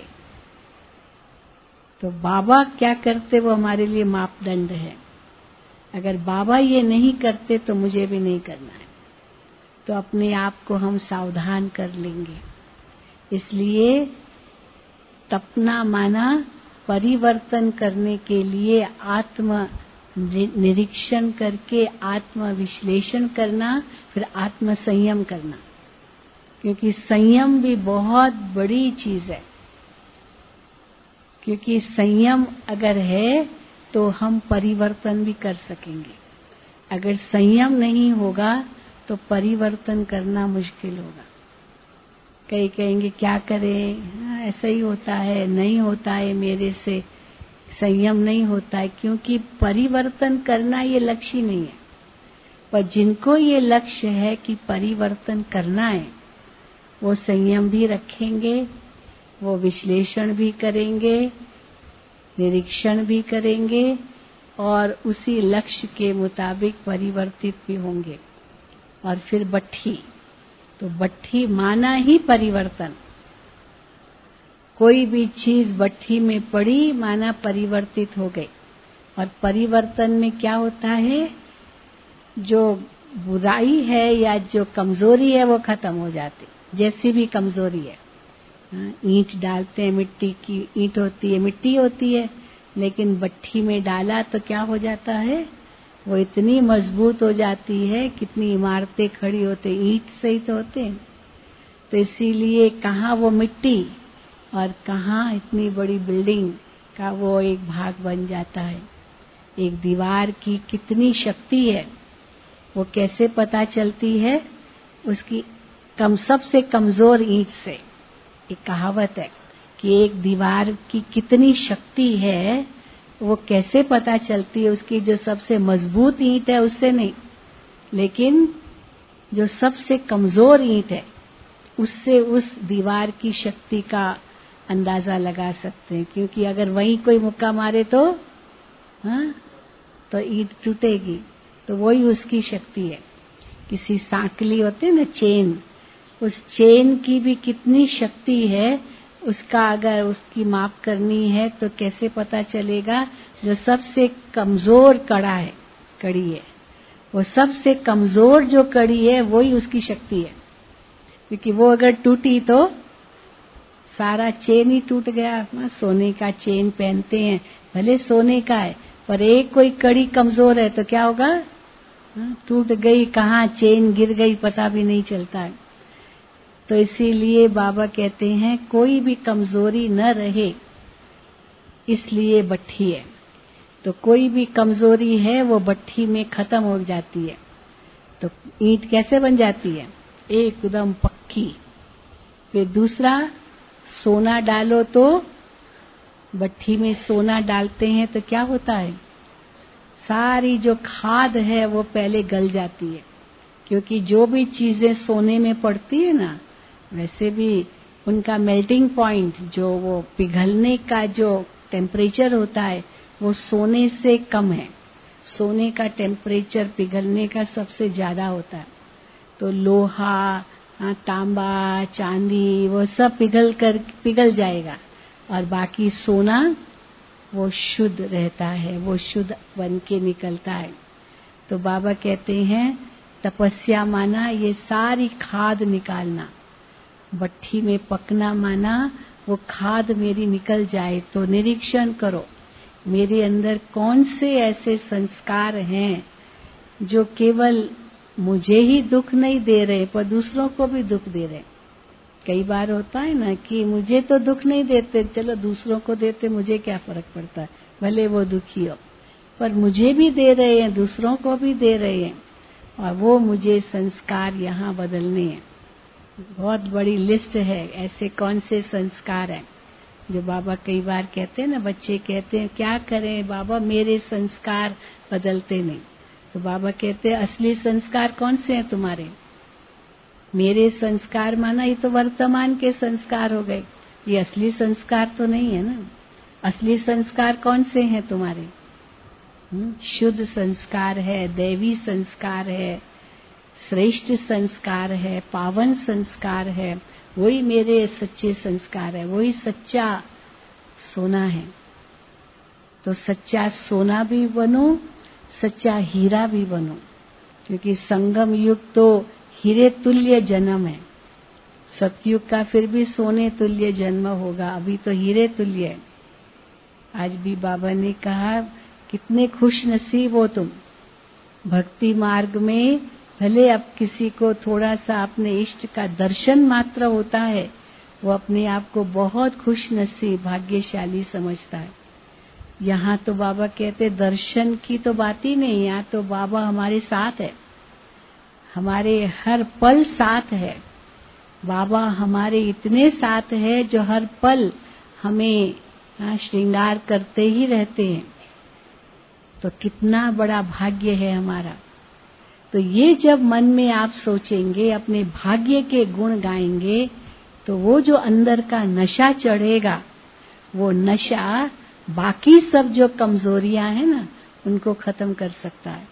तो बाबा क्या करते वो हमारे लिए मापदंड है। अगर बाबा ये नहीं करते तो मुझे भी नहीं करना है, तो अपने आप को हम सावधान कर लेंगे। इसलिए तपना माना परिवर्तन करने के लिए आत्म निरीक्षण करके आत्म विश्लेषण करना, फिर आत्म संयम करना। क्योंकि संयम भी बहुत बड़ी चीज है। क्योंकि संयम अगर है तो हम परिवर्तन भी कर सकेंगे। अगर संयम नहीं होगा तो परिवर्तन करना मुश्किल होगा। कई कहेंगे क्या करें, ऐसा ही होता है, नहीं होता है मेरे से, संयम नहीं होता है। क्योंकि परिवर्तन करना ये लक्ष्य नहीं है। पर जिनको ये लक्ष्य है कि परिवर्तन करना है, वो संयम भी रखेंगे, वो विश्लेषण भी करेंगे, निरीक्षण भी करेंगे और उसी लक्ष्य के मुताबिक परिवर्तित भी होंगे। और फिर भट्ठी, तो भट्ठी माना ही परिवर्तन। कोई भी चीज भट्ठी में पड़ी माना परिवर्तित हो गई। और परिवर्तन में क्या होता है, जो बुराई है या जो कमजोरी है वो खत्म हो जाती, जैसी भी कमजोरी है। ईंट डालते हैं, मिट्टी की ईंट होती है, मिट्टी होती है, लेकिन भट्ठी में डाला तो क्या हो जाता है, वो इतनी मजबूत हो जाती है, कितनी इमारतें खड़ी होते, ईंट से ही तो होते हैं। तो इसीलिए कहाँ वो मिट्टी और कहाँ इतनी बड़ी बिल्डिंग का वो एक भाग बन जाता है। एक दीवार की कितनी शक्ति है वो कैसे पता चलती है, उसकी कम सबसे कमजोर ईंट से। एक कहावत है कि एक दीवार की कितनी शक्ति है वो कैसे पता चलती है, उसकी जो सबसे मजबूत ईंट है उससे नहीं, लेकिन जो सबसे कमजोर ईंट है उससे उस दीवार की शक्ति का अंदाजा लगा सकते हैं। क्योंकि अगर वहीं कोई मुक्का मारे तो हाँ तो ईंट टूटेगी, तो वही उसकी शक्ति है। किसी सांकली होते हैं ना, चेन, उस चेन की भी कितनी शक्ति है, उसका अगर उसकी माप करनी है तो कैसे पता चलेगा? जो सबसे कमजोर कड़ा है, कड़ी है, वो सबसे कमजोर जो कड़ी है वही उसकी शक्ति है। क्योंकि वो अगर टूटी तो सारा चेन ही टूट गया। सोने का चेन पहनते हैं, भले सोने का है, पर एक कोई कड़ी कमजोर है तो क्या होगा? टूट गई, कहाँ चेन गिर गई पता भी नहीं चलता है। तो इसीलिए बाबा कहते हैं कोई भी कमजोरी न रहे, इसलिए भट्ठी है। तो कोई भी कमजोरी है वो भट्ठी में खत्म हो जाती है। तो ईंट कैसे बन जाती है? एकदम पक्की। फिर दूसरा, सोना डालो तो भट्ठी में सोना डालते हैं तो क्या होता है? सारी जो खाद है वो पहले गल जाती है। क्योंकि जो भी चीजें सोने में पड़ती है ना, वैसे भी उनका मेल्टिंग पॉइंट, जो वो पिघलने का जो टेम्परेचर होता है वो सोने से कम है। सोने का टेम्परेचर पिघलने का सबसे ज्यादा होता है। तो लोहा, तांबा, चांदी वो सब पिघल कर पिघल जाएगा, और बाकी सोना वो शुद्ध रहता है, वो शुद्ध बन के निकलता है। तो बाबा कहते हैं तपस्या माना ये सारी खाद निकालना, भट्ठी में पकना माना वो खाद मेरी निकल जाए। तो निरीक्षण करो मेरे अंदर कौन से ऐसे संस्कार हैं जो केवल मुझे ही दुख नहीं दे रहे पर दूसरों को भी दुख दे रहे। कई बार होता है ना कि मुझे तो दुख नहीं देते, चलो दूसरों को देते, मुझे क्या फर्क पड़ता है, भले वो दुखी हो, पर मुझे भी दे रहे हैं, दूसरों को भी दे रहे हैं, और वो मुझे संस्कार यहाँ बदलने हैं। बहुत बड़ी लिस्ट है ऐसे कौन से संस्कार हैं जो बाबा कई बार कहते हैं ना, बच्चे कहते हैं क्या करें बाबा मेरे संस्कार बदलते नहीं। तो बाबा कहते हैं असली संस्कार कौन से हैं तुम्हारे? मेरे संस्कार माना ये तो वर्तमान के संस्कार हो गए, ये असली संस्कार तो नहीं है ना। असली संस्कार कौन से हैं तुम्हारे? शुद्ध संस्कार है, दैवी संस्कार है, श्रेष्ठ संस्कार है, पावन संस्कार है, वही मेरे सच्चे संस्कार है, वही सच्चा सोना है। तो सच्चा सोना भी बनो, सच्चा हीरा भी बनो, क्योंकि संगम युग तो हीरे तुल्य जन्म है। सतयुग का फिर भी सोने तुल्य जन्म होगा, अभी तो हीरे तुल्य है। आज भी बाबा ने कहा कितने खुश नसीब हो तुम, भक्ति मार्ग में भले अब किसी को थोड़ा सा अपने इष्ट का दर्शन मात्र होता है, वो अपने आप को बहुत खुश नसीब भाग्यशाली समझता है। यहाँ तो बाबा कहते दर्शन की तो बात ही नहीं, यहाँ तो बाबा हमारे साथ है, हमारे हर पल साथ है। बाबा हमारे इतने साथ है जो हर पल हमें श्रृंगार करते ही रहते हैं। तो कितना बड़ा भाग्य है हमारा। तो ये जब मन में आप सोचेंगे, अपने भाग्य के गुण गाएंगे, तो वो जो अंदर का नशा चढ़ेगा, वो नशा बाकी सब जो कमजोरियां हैं ना उनको खत्म कर सकता है।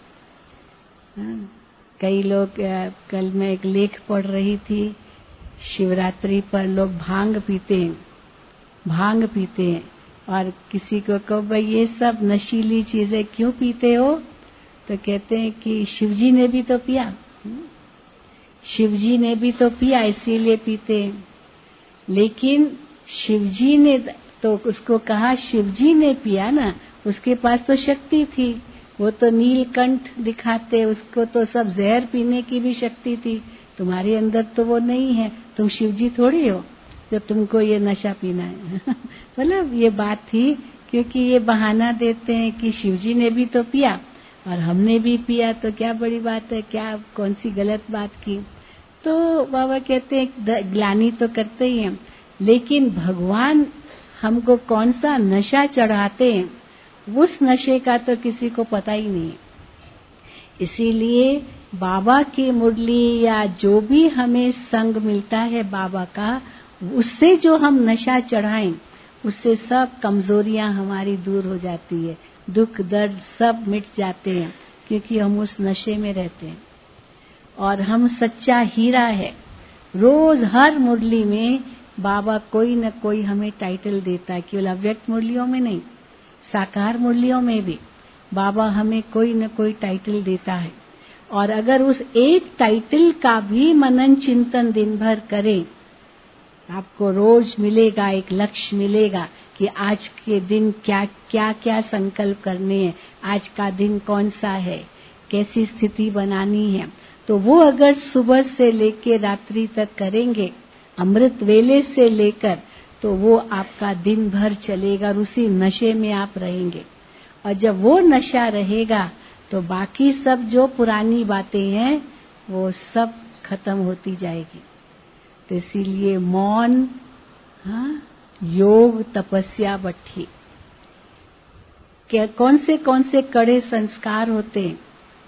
कई लोग, कल मैं एक लेख पढ़ रही थी, शिवरात्रि पर लोग भांग पीते हैं, भांग पीते हैं, और किसी को कहो भाई ये सब नशीली चीजें क्यों पीते हो, तो कहते हैं कि शिवजी ने भी तो पिया, शिवजी ने भी तो पिया इसीलिए पीते हैं। लेकिन शिवजी ने तो उसको कहा शिवजी ने पिया ना, उसके पास तो शक्ति थी, वो तो नीलकंठ दिखाते, उसको तो सब जहर पीने की भी शक्ति थी। तुम्हारे अंदर तो वो नहीं है, तुम शिवजी थोड़ी हो जो तुमको ये नशा पीना है। मतलब ये बात थी, क्योंकि ये बहाना देते हैं कि शिवजी ने भी तो पिया और हमने भी पिया, तो क्या बड़ी बात है, क्या कौन सी गलत बात की। तो बाबा कहते हैं ग्लानि तो करते ही हैं, लेकिन भगवान हमको कौन सा नशा चढ़ाते हैं उस नशे का तो किसी को पता ही नहीं। इसीलिए बाबा की मुरली या जो भी हमें संग मिलता है बाबा का, उससे जो हम नशा चढ़ाएं, उससे सब कमजोरियां हमारी दूर हो जाती है, दुख दर्द सब मिट जाते हैं। क्योंकि हम उस नशे में रहते हैं। और हम सच्चा हीरा है। रोज हर मुरली में बाबा कोई न कोई हमें टाइटल देता है, केवल अव्यक्त मुरलियों में नहीं, साकार मुरलियों में भी बाबा हमें कोई न कोई टाइटल देता है। और अगर उस एक टाइटल का भी मनन चिंतन दिन भर करें, आपको रोज मिलेगा, एक लक्ष्य मिलेगा कि आज के दिन क्या क्या क्या संकल्प करने हैं, आज का दिन कौन सा है, कैसी स्थिति बनानी है। तो वो अगर सुबह से लेकर रात्रि तक करेंगे, अमृत वेले से लेकर, तो वो आपका दिन भर चलेगा और उसी नशे में आप रहेंगे। और जब वो नशा रहेगा तो बाकी सब जो पुरानी बातें हैं वो सब खत्म होती जाएगी। तो इसीलिए मौन, हाँ, योग, तपस्या, बट्ठी, क्या कौन से कौन से कड़े संस्कार होते हैं।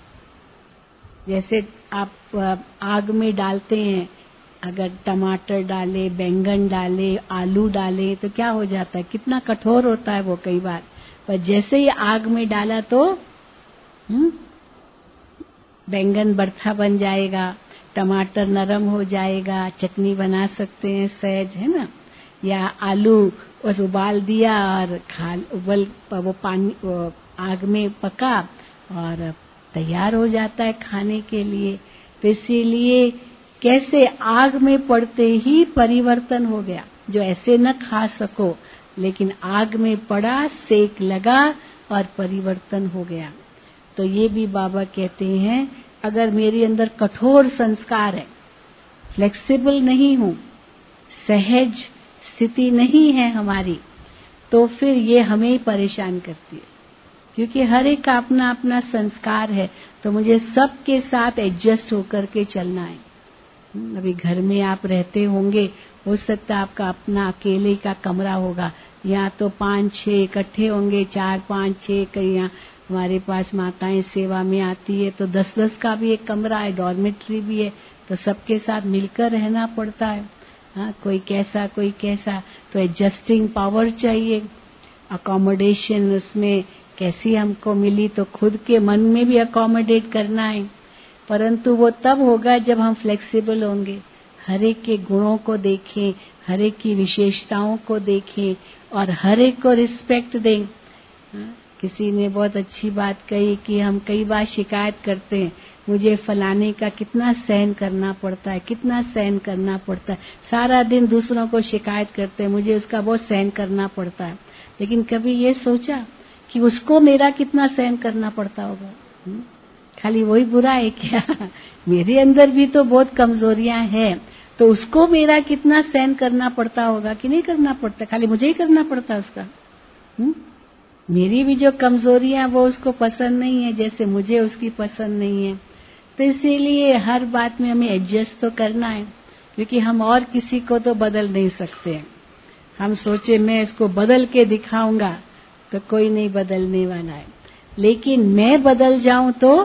जैसे आप आग में डालते हैं, अगर टमाटर डाले, बैंगन डाले, आलू डाले तो क्या हो जाता है, कितना कठोर होता है वो कई बार। पर जैसे ही आग में डाला तो हम्म बैंगन बर्था बन जाएगा, टमाटर नरम हो जाएगा, चटनी बना सकते हैं सहज, है ना। या आलू बस उबाल दिया और खा उबल वो पानी वो आग में पका और तैयार हो जाता है खाने के लिए। तो इसीलिए कैसे आग में पड़ते ही परिवर्तन हो गया। जो ऐसे न खा सको, लेकिन आग में पड़ा, सेक लगा और परिवर्तन हो गया। तो ये भी बाबा कहते हैं, अगर मेरे अंदर कठोर संस्कार है, फ्लेक्सिबल नहीं हूँ, सहज स्थिति नहीं है हमारी, तो फिर ये हमें ही परेशान करती है। क्योंकि हर एक का अपना अपना संस्कार है, तो मुझे सबके साथ एडजस्ट होकर के चलना है। अभी घर में आप रहते होंगे, हो सकता है आपका अपना अकेले का कमरा होगा, यहाँ तो पांच छह इकट्ठे होंगे, चार पांच छह, कई यहाँ हमारे पास माताएं सेवा में आती है तो दस दस का भी एक कमरा है, डॉर्मेट्री भी है, तो सबके साथ मिलकर रहना पड़ता है। हाँ, कोई कैसा कोई कैसा, तो एडजस्टिंग पावर चाहिए, अकोमोडेशन उसमें कैसी हमको मिली, तो खुद के मन में भी अकोमोडेट करना है। परंतु वो तब होगा जब हम फ्लेक्सिबल होंगे, हर एक के गुणों को देखें, हर एक की विशेषताओं को देखें और हर एक को रिस्पेक्ट दें। हाँ? किसी ने बहुत अच्छी बात कही कि हम कई बार शिकायत करते हैं, मुझे फलाने का कितना सहन करना पड़ता है, कितना सहन करना पड़ता है, सारा दिन दूसरों को शिकायत करते हैं, मुझे उसका बहुत सहन करना पड़ता है। लेकिन कभी ये सोचा कि उसको मेरा कितना सहन करना पड़ता होगा? हुँ? खाली वही बुरा है क्या? मेरे अंदर भी तो बहुत कमजोरियां हैं, तो उसको मेरा कितना सहन करना पड़ता होगा कि नहीं करना पड़ता, खाली मुझे ही करना पड़ता उसका। हुँ? मेरी भी जो कमजोरियां वो उसको पसंद नहीं है, जैसे मुझे उसकी पसंद नहीं है। तो इसीलिए हर बात में हमें एडजस्ट तो करना है, क्योंकि हम और किसी को तो बदल नहीं सकते हैं। हम सोचे मैं इसको बदल के दिखाऊंगा तो कोई नहीं बदलने वाला है, लेकिन मैं बदल जाऊं तो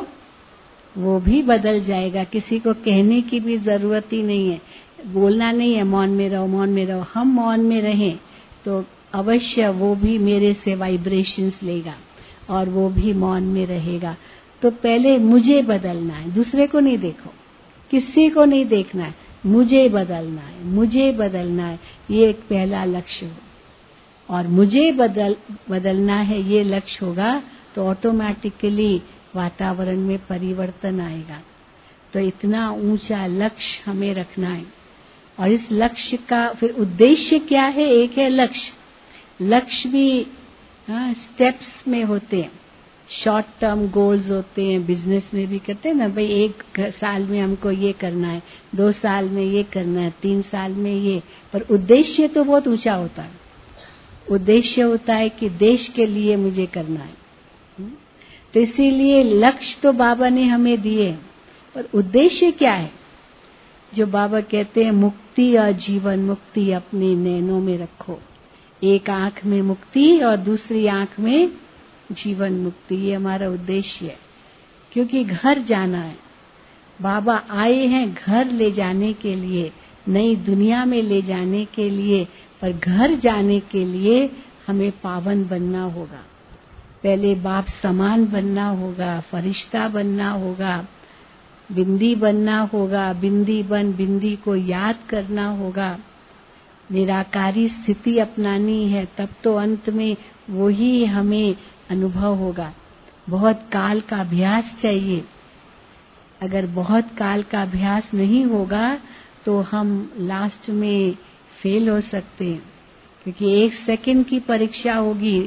वो भी बदल जाएगा। किसी को कहने की भी जरूरत ही नहीं है, बोलना नहीं है मौन में रहो मौन में रहो। हम मौन में रहें तो अवश्य वो भी मेरे से वाइब्रेशंस लेगा और वो भी मौन में रहेगा। तो पहले मुझे बदलना है, दूसरे को नहीं देखो, किसी को नहीं देखना है, मुझे बदलना है, मुझे बदलना है, ये एक पहला लक्ष्य हो। और मुझे बदल बदलना है ये लक्ष्य होगा तो ऑटोमेटिकली वातावरण में परिवर्तन आएगा। तो इतना ऊंचा लक्ष्य हमें रखना है। और इस लक्ष्य का फिर उद्देश्य क्या है? एक है लक्ष्य। लक्ष्य भी हाँ स्टेप्स में होते हैं, शॉर्ट टर्म गोल्स होते हैं, बिजनेस में भी करते हैं ना, भाई एक साल में हमको ये करना है, दो साल में ये करना है, तीन साल में ये। पर उद्देश्य तो बहुत ऊंचा होता है। उद्देश्य होता है कि देश के लिए मुझे करना है। तो इसीलिए लक्ष्य तो बाबा ने हमें दिए, पर उद्देश्य क्या है? जो बाबा कहते हैं मुक्ति और जीवन मुक्ति अपने नैनों में रखो। एक आंख में मुक्ति और दूसरी आंख में जीवन मुक्ति, ये हमारा उद्देश्य है। क्योंकि घर जाना है, बाबा आए हैं घर ले जाने के लिए, नई दुनिया में ले जाने के लिए, पर घर जाने के लिए हमें पावन बनना होगा। पहले बाप समान बनना होगा, फरिश्ता बनना होगा, बिंदी बनना होगा, बिंदी बन बिंदी को याद करना होगा, निराकारी स्थिति अपनानी है, तब तो अंत में वही हमें अनुभव होगा। बहुत काल का अभ्यास चाहिए। अगर बहुत काल का अभ्यास नहीं होगा तो हम लास्ट में फेल हो सकते हैं, क्योंकि एक सेकंड की परीक्षा होगी।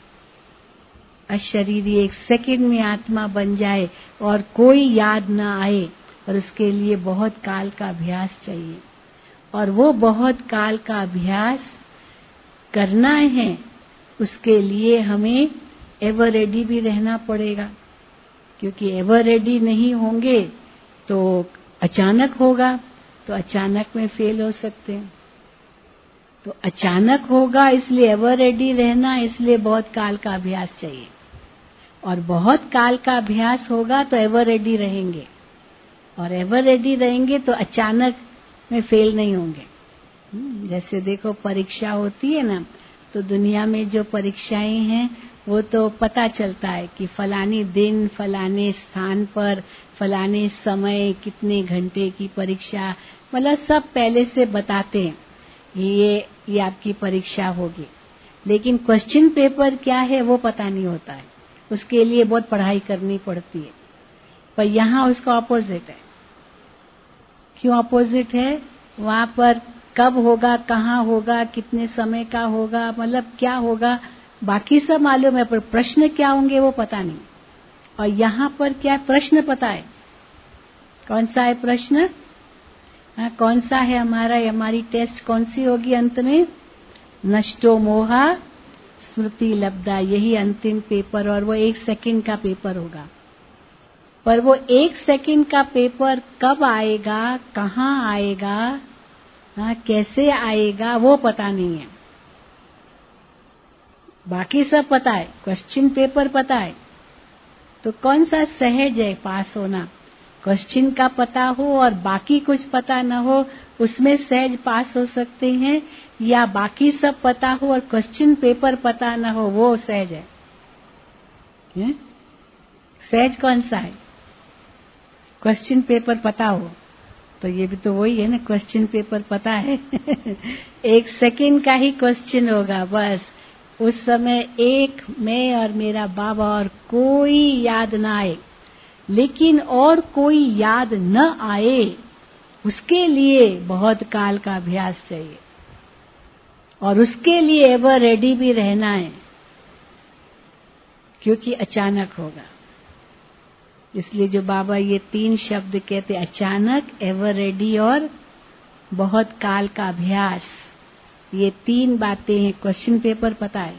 अशरीरी एक सेकंड में आत्मा बन जाए और कोई याद ना आए, और उसके लिए बहुत काल का अभ्यास चाहिए। और वो बहुत काल का अभ्यास करना है, उसके लिए हमें एवर रेडी भी रहना पड़ेगा, क्योंकि एवर रेडी नहीं होंगे तो अचानक होगा, तो अचानक में फेल हो सकते हैं। तो अचानक होगा, इसलिए एवर रेडी रहना, इसलिए बहुत काल का अभ्यास चाहिए। और बहुत काल का अभ्यास होगा तो एवर रेडी रहेंगे, और एवर रेडी रहेंगे तो अचानक में फेल नहीं होंगे। जैसे देखो परीक्षा होती है ना, तो दुनिया में जो परीक्षाएं हैं वो तो पता चलता है कि फलानी दिन, फलाने स्थान पर, फलाने समय, कितने घंटे की परीक्षा, मतलब सब पहले से बताते हैं ये ये आपकी परीक्षा होगी। लेकिन क्वेश्चन पेपर क्या है वो पता नहीं होता है, उसके लिए बहुत पढ़ाई करनी पड़ती है। पर यहाँ उसका ऑपोजिट है। क्यों ऑपोजिट है? वहाँ पर कब होगा, कहाँ होगा, कितने समय का होगा, मतलब क्या होगा, बाकी सब मालूम है, पर प्रश्न क्या होंगे वो पता नहीं। और यहाँ पर क्या प्रश्न पता है। कौन सा है प्रश्न? हाँ, कौन सा है हमारा, हमारी टेस्ट कौन सी होगी अंत में? नष्टो मोहा स्मृति लब्धा, यही अंतिम पेपर, और वो एक सेकंड का पेपर होगा। पर वो एक सेकंड का पेपर कब आएगा, कहाँ आएगा, हाँ, कैसे आएगा, वो पता नहीं है। बाकी सब पता है, क्वेश्चन पेपर पता है, तो कौन सा सहज है पास होना? क्वेश्चन का पता हो और बाकी कुछ पता न हो, उसमें सहज पास हो सकते हैं, या बाकी सब पता हो और क्वेश्चन पेपर पता न हो, वो सहज है? है? सहज कौन सा है? क्वेश्चन पेपर पता हो, तो ये भी तो वही है ना, क्वेश्चन पेपर पता है। एक सेकंड का ही क्वेश्चन होगा बस। उस समय एक मैं और मेरा बाबा, और कोई याद ना आए। लेकिन और कोई याद न आए, उसके लिए बहुत काल का अभ्यास चाहिए, और उसके लिए एवर रेडी भी रहना है, क्योंकि अचानक होगा। इसलिए जो बाबा ये तीन शब्द कहते, अचानक, एवर रेडी और बहुत काल का अभ्यास, ये तीन बातें हैं। क्वेश्चन पेपर पता है,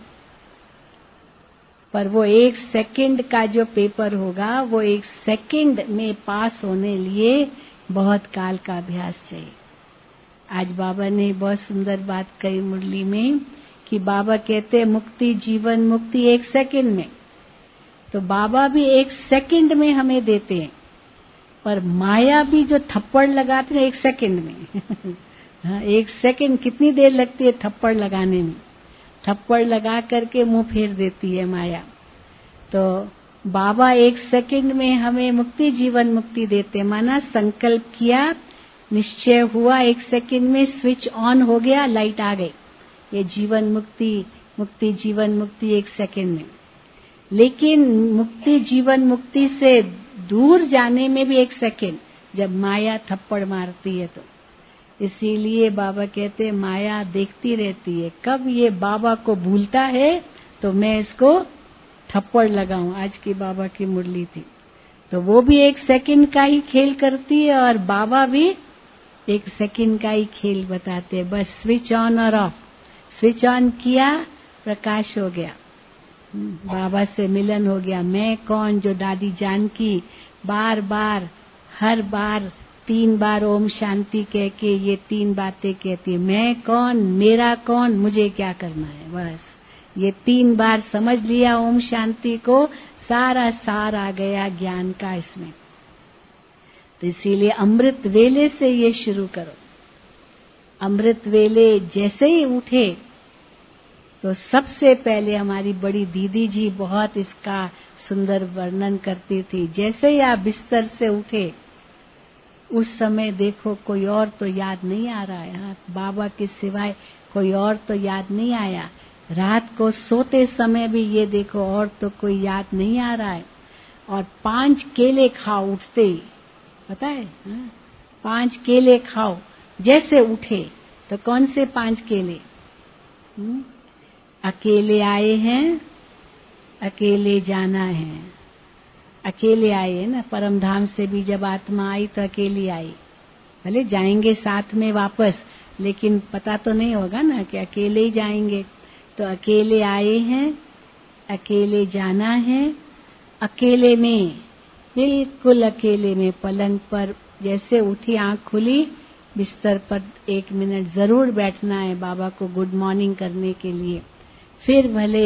पर वो एक सेकंड का जो पेपर होगा, वो एक सेकंड में पास होने लिए बहुत काल का अभ्यास चाहिए। आज बाबा ने बहुत सुंदर बात कही मुरली में, कि बाबा कहते हैं मुक्ति, जीवन मुक्ति एक सेकंड में। तो बाबा भी एक सेकंड में हमें देते हैं, पर माया भी जो थप्पड़ लगाते हैं एक सेकंड में। हाँ, एक सेकंड कितनी देर लगती है थप्पड़ लगाने में? थप्पड़ लगा करके मुंह फेर देती है माया। तो बाबा एक सेकंड में हमें मुक्ति, जीवन मुक्ति देते। माना संकल्प किया, निश्चय हुआ, एक सेकंड में स्विच ऑन हो गया, लाइट आ गई, ये जीवन मुक्ति, मुक्ति जीवन मुक्ति एक सेकंड में। लेकिन मुक्ति जीवन मुक्ति से दूर जाने में भी एक सेकंड, जब माया थप्पड़ मारती है तो। इसीलिए बाबा कहते हैं माया देखती रहती है, कब ये बाबा को भूलता है तो मैं इसको थप्पड़ लगाऊं। आज की बाबा की मुरली थी, तो वो भी एक सेकंड का ही खेल करती है, और बाबा भी एक सेकंड का ही खेल बताते हैं। बस स्विच ऑन और ऑफ, स्विच ऑन किया, प्रकाश हो गया, बाबा से मिलन हो गया। मैं कौन, जो दादी जानकी बार बार, हर बार तीन बार ओम शांति कह के ये तीन बातें कहती है, मैं कौन, मेरा कौन, मुझे क्या करना है। बस ये तीन बार समझ लिया ओम शांति को, सारा सार आ गया ज्ञान का इसमें। तो इसीलिए अमृत वेले से ये शुरू करो। अमृत वेले जैसे ही उठे, तो सबसे पहले हमारी बड़ी दीदी जी बहुत इसका सुंदर वर्णन करती थी। जैसे ही आप बिस्तर से उठे उस समय देखो कोई और तो याद नहीं आ रहा है, हाँ, बाबा के सिवाय कोई और तो याद नहीं आया। रात को सोते समय भी ये देखो और तो कोई याद नहीं आ रहा है। और पांच केले खाओ उठते ही, पता है, हाँ? पांच केले खाओ जैसे उठे। तो कौन से पांच केले? हुँ? अकेले आए हैं, अकेले जाना है। अकेले आए है ना, परम धाम से भी जब आत्मा आई तो अकेली आई। भले जाएंगे साथ में वापस, लेकिन पता तो नहीं होगा ना कि अकेले ही जाएंगे। तो अकेले आए हैं, अकेले जाना है। अकेले में, बिल्कुल अकेले में, पलंग पर जैसे उठी, आंख खुली, बिस्तर पर एक मिनट जरूर बैठना है बाबा को गुड मॉर्निंग करने के लिए। फिर भले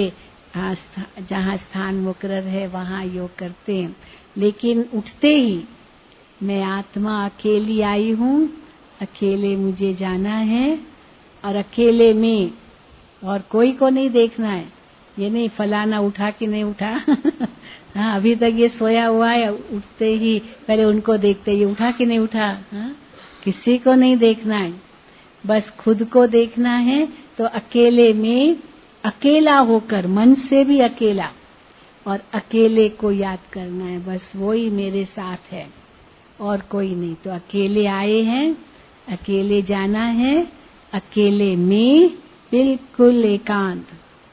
जहाँ स्थान मुकर्रर है वहाँ योग करते हैं, लेकिन उठते ही मैं आत्मा अकेली आई हूँ, अकेले मुझे जाना है, और अकेले में, और कोई को नहीं देखना है। ये नहीं फलाना उठा कि नहीं उठा हाँ, अभी तक ये सोया हुआ है, उठते ही पहले उनको देखते, ये उठा कि नहीं उठा। हाँ, किसी को नहीं देखना है, बस खुद को देखना है। तो अकेले में, अकेला होकर, मन से भी अकेला, और अकेले को याद करना है, बस वही मेरे साथ है और कोई नहीं। तो अकेले आए हैं, अकेले जाना है, अकेले में बिल्कुल एकांत,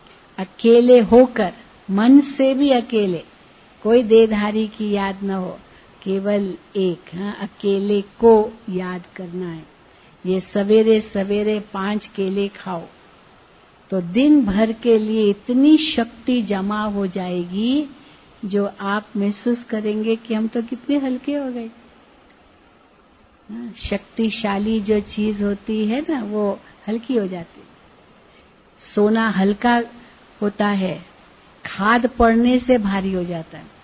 अकेले होकर, मन से भी अकेले, कोई देहधारी की याद न हो, केवल एक, हाँ, अकेले को याद करना है। ये सवेरे सवेरे पांच केले खाओ तो दिन भर के लिए इतनी शक्ति जमा हो जाएगी जो आप महसूस करेंगे कि हम तो कितने हल्के हो गए। शक्तिशाली जो चीज होती है ना वो हल्की हो जाती है। सोना हल्का होता है, खाद पड़ने से भारी हो जाता है।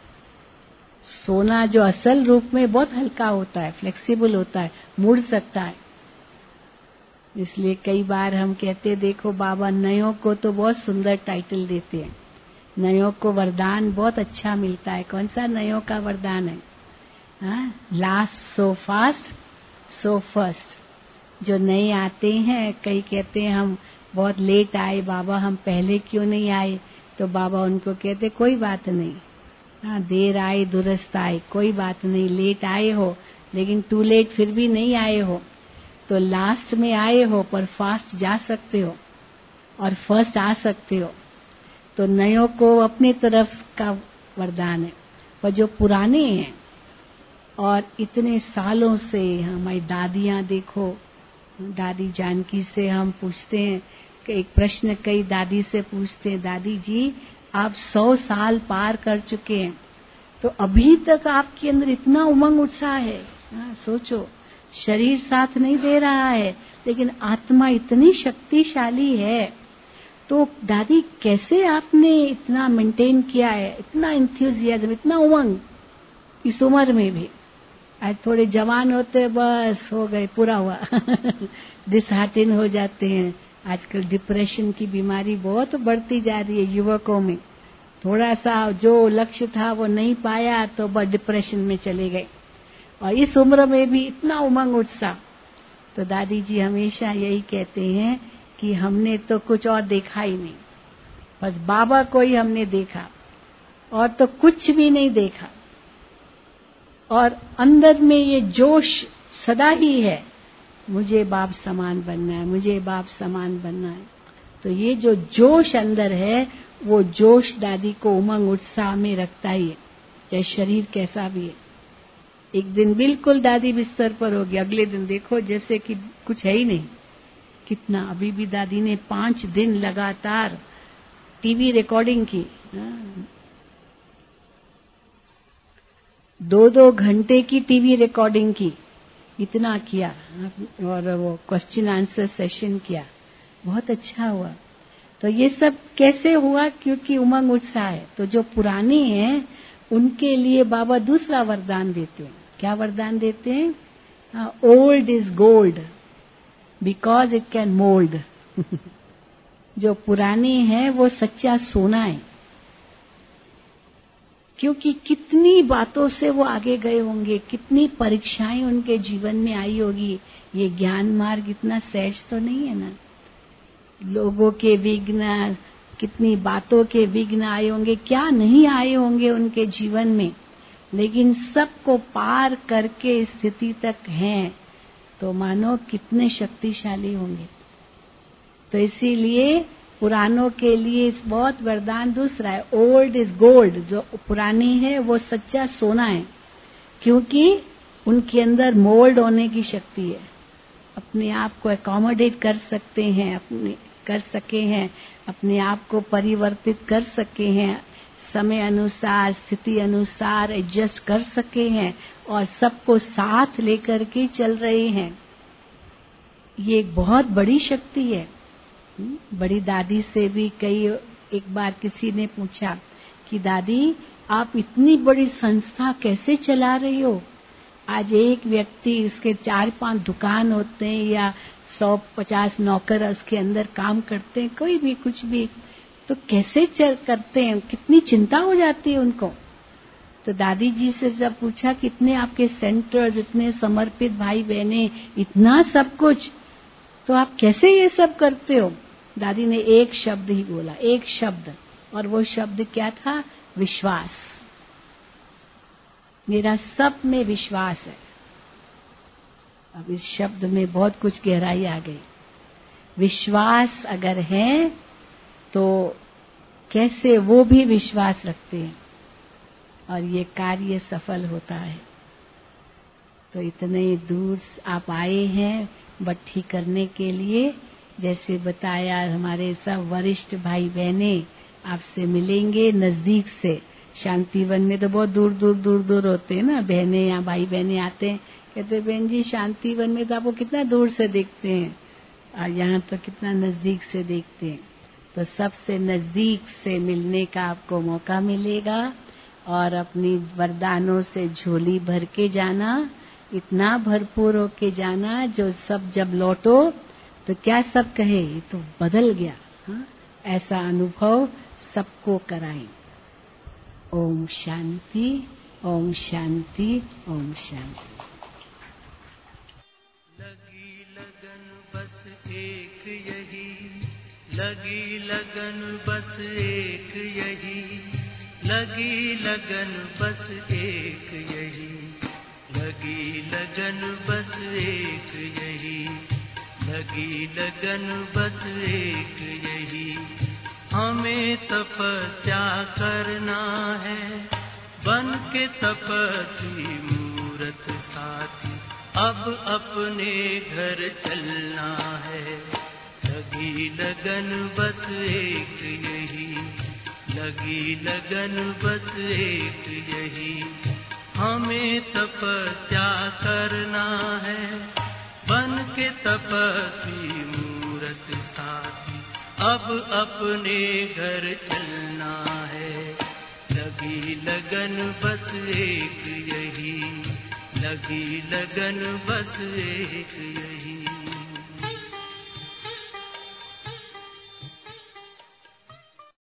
सोना जो असल रूप में बहुत हल्का होता है, फ्लेक्सिबल होता है, मुड़ सकता है। इसलिए कई बार हम कहते देखो बाबा नयों को तो बहुत सुंदर टाइटल देते हैं, नयों को वरदान बहुत अच्छा मिलता है। कौन सा नयों का वरदान है? हाँ, last so fast so first. जो नए आते हैं, कई कहते हैं हम बहुत लेट आए बाबा, हम पहले क्यों नहीं आए? तो बाबा उनको कहते कोई बात नहीं, हाँ, देर आए दुरुस्त आए, कोई बात नहीं, लेट आए हो लेकिन टू लेट फिर भी नहीं आए हो। तो लास्ट में आए हो पर फास्ट जा सकते हो और फर्स्ट आ सकते हो। तो नयों को अपनी तरफ का वरदान है, पर जो पुराने हैं और इतने सालों से, हमारी दादियां देखो, दादी जानकी से हम पूछते हैं, एक प्रश्न कई दादी से पूछते हैं, दादी जी आप सौ साल पार कर चुके हैं तो अभी तक आपके अंदर इतना उमंग उत्साह है। हाँ, सोचो, शरीर साथ नहीं दे रहा है लेकिन आत्मा इतनी शक्तिशाली है। तो दादी कैसे आपने इतना मेंटेन किया है, इतना एंथुसियाज्म, इतना उमंग इस उम्र में भी? आज थोड़े जवान होते बस हो गए, पूरा हुआ डिसहार्टेन हो जाते हैं। आजकल डिप्रेशन की बीमारी बहुत बढ़ती जा रही है युवकों में। थोड़ा सा जो लक्ष्य था वो नहीं पाया तो बस डिप्रेशन में चले गए, और इस उम्र में भी इतना उमंग उत्साह। तो दादी जी हमेशा यही कहते हैं कि हमने तो कुछ और देखा ही नहीं, बस बाबा को ही हमने देखा और तो कुछ भी नहीं देखा। और अंदर में ये जोश सदा ही है, मुझे बाप समान बनना है, मुझे बाप समान बनना है। तो ये जो जोश अंदर है वो जोश दादी को उमंग उत्साह में रखता ही है, चाहे शरीर कैसा भी है। एक दिन बिल्कुल दादी बिस्तर पर होगी, अगले दिन देखो जैसे कि कुछ है ही नहीं। कितना, अभी भी दादी ने पांच दिन लगातार टीवी रिकॉर्डिंग की, दो दो घंटे की टीवी रिकॉर्डिंग की, इतना किया, और वो क्वेश्चन आंसर सेशन किया, बहुत अच्छा हुआ। तो ये सब कैसे हुआ? क्योंकि उमंग उत्साह है। तो जो पुराने हैं उनके लिए बाबा दूसरा वरदान देते हैं। क्या वरदान देते हैं? Old is gold because it can mould. जो पुराने हैं वो सच्चा सोना है, क्योंकि कितनी बातों से वो आगे गए होंगे, कितनी परीक्षाएं उनके जीवन में आई होगी। ये ज्ञान मार्ग इतना सहज तो नहीं है ना। लोगों के विघ्न, कितनी बातों के विघ्न आए होंगे, क्या नहीं आए होंगे उनके जीवन में, लेकिन सबको पार करके स्थिति तक हैं, तो मानो कितने शक्तिशाली होंगे। तो इसीलिए पुरानों के लिए इस बहुत वरदान दूसरा है, ओल्ड इज गोल्ड। जो पुरानी है वो सच्चा सोना है, क्योंकि उनके अंदर मोल्ड होने की शक्ति है, अपने आप को अकोमोडेट कर सकते हैं, अपने कर सके हैं, अपने आप को परिवर्तित कर सके हैं, समय अनुसार, स्थिति अनुसार एडजस्ट कर सके हैं और सबको साथ लेकर के चल रहे हैं। ये एक बहुत बड़ी शक्ति है। बड़ी दादी से भी कई एक बार किसी ने पूछा कि दादी आप इतनी बड़ी संस्था कैसे चला रही हो? आज एक व्यक्ति, इसके चार पांच दुकान होते हैं या सौ पचास नौकर उसके अंदर काम करते हैं, कोई भी कुछ भी, तो कैसे चल करते हैं, कितनी चिंता हो जाती है उनको। तो दादी जी से जब पूछा कि इतने आपके सेंटर्स, इतने समर्पित भाई बहने, इतना सब कुछ, तो आप कैसे ये सब करते हो? दादी ने एक शब्द ही बोला, एक शब्द, और वो शब्द क्या था? विश्वास। मेरा सब में विश्वास है। अब इस शब्द में बहुत कुछ गहराई आ गई। विश्वास अगर है तो कैसे वो भी विश्वास रखते हैं और ये कार्य सफल होता है। तो इतने दूर आप आए हैं भट्ठी करने के लिए, जैसे बताया हमारे सब वरिष्ठ भाई बहने आपसे मिलेंगे नजदीक से। शांतिवन में तो बहुत दूर दूर दूर दूर होते हैं ना, बहने या भाई बहने आते हैं, कहते बहन जी शांतिवन में तो आपको कितना दूर से देखते हैं और यहाँ तो कितना नजदीक से देखते हैं। तो सबसे नजदीक से मिलने का आपको मौका मिलेगा और अपनी वरदानों से झोली भर के जाना, इतना भरपूर होके जाना जो सब जब लौटो तो क्या सब कहे ये तो बदल गया। हाँ? ऐसा अनुभव सबको कराएं। ओम शांति, ओम शांति, ओम शांति। लगी लगन बस एक यही, लगी लगन बस एक यही, लगी लगन बस एक यही, लगी लगन बस एक यही, लगी लगन बस एक यही। हमें तपस्या करना है, बन के तपस्वी मूरत साथी, अब अपने घर चलना है। लगी लगन बस एक यही, लगी लगन बस एक यही। हमें तपस्या करना है, बन के तपस्वी मूरत साथी, अब अपने घर चलना है। लगी लगन बस एक यही, लगी लगन बस एक यही।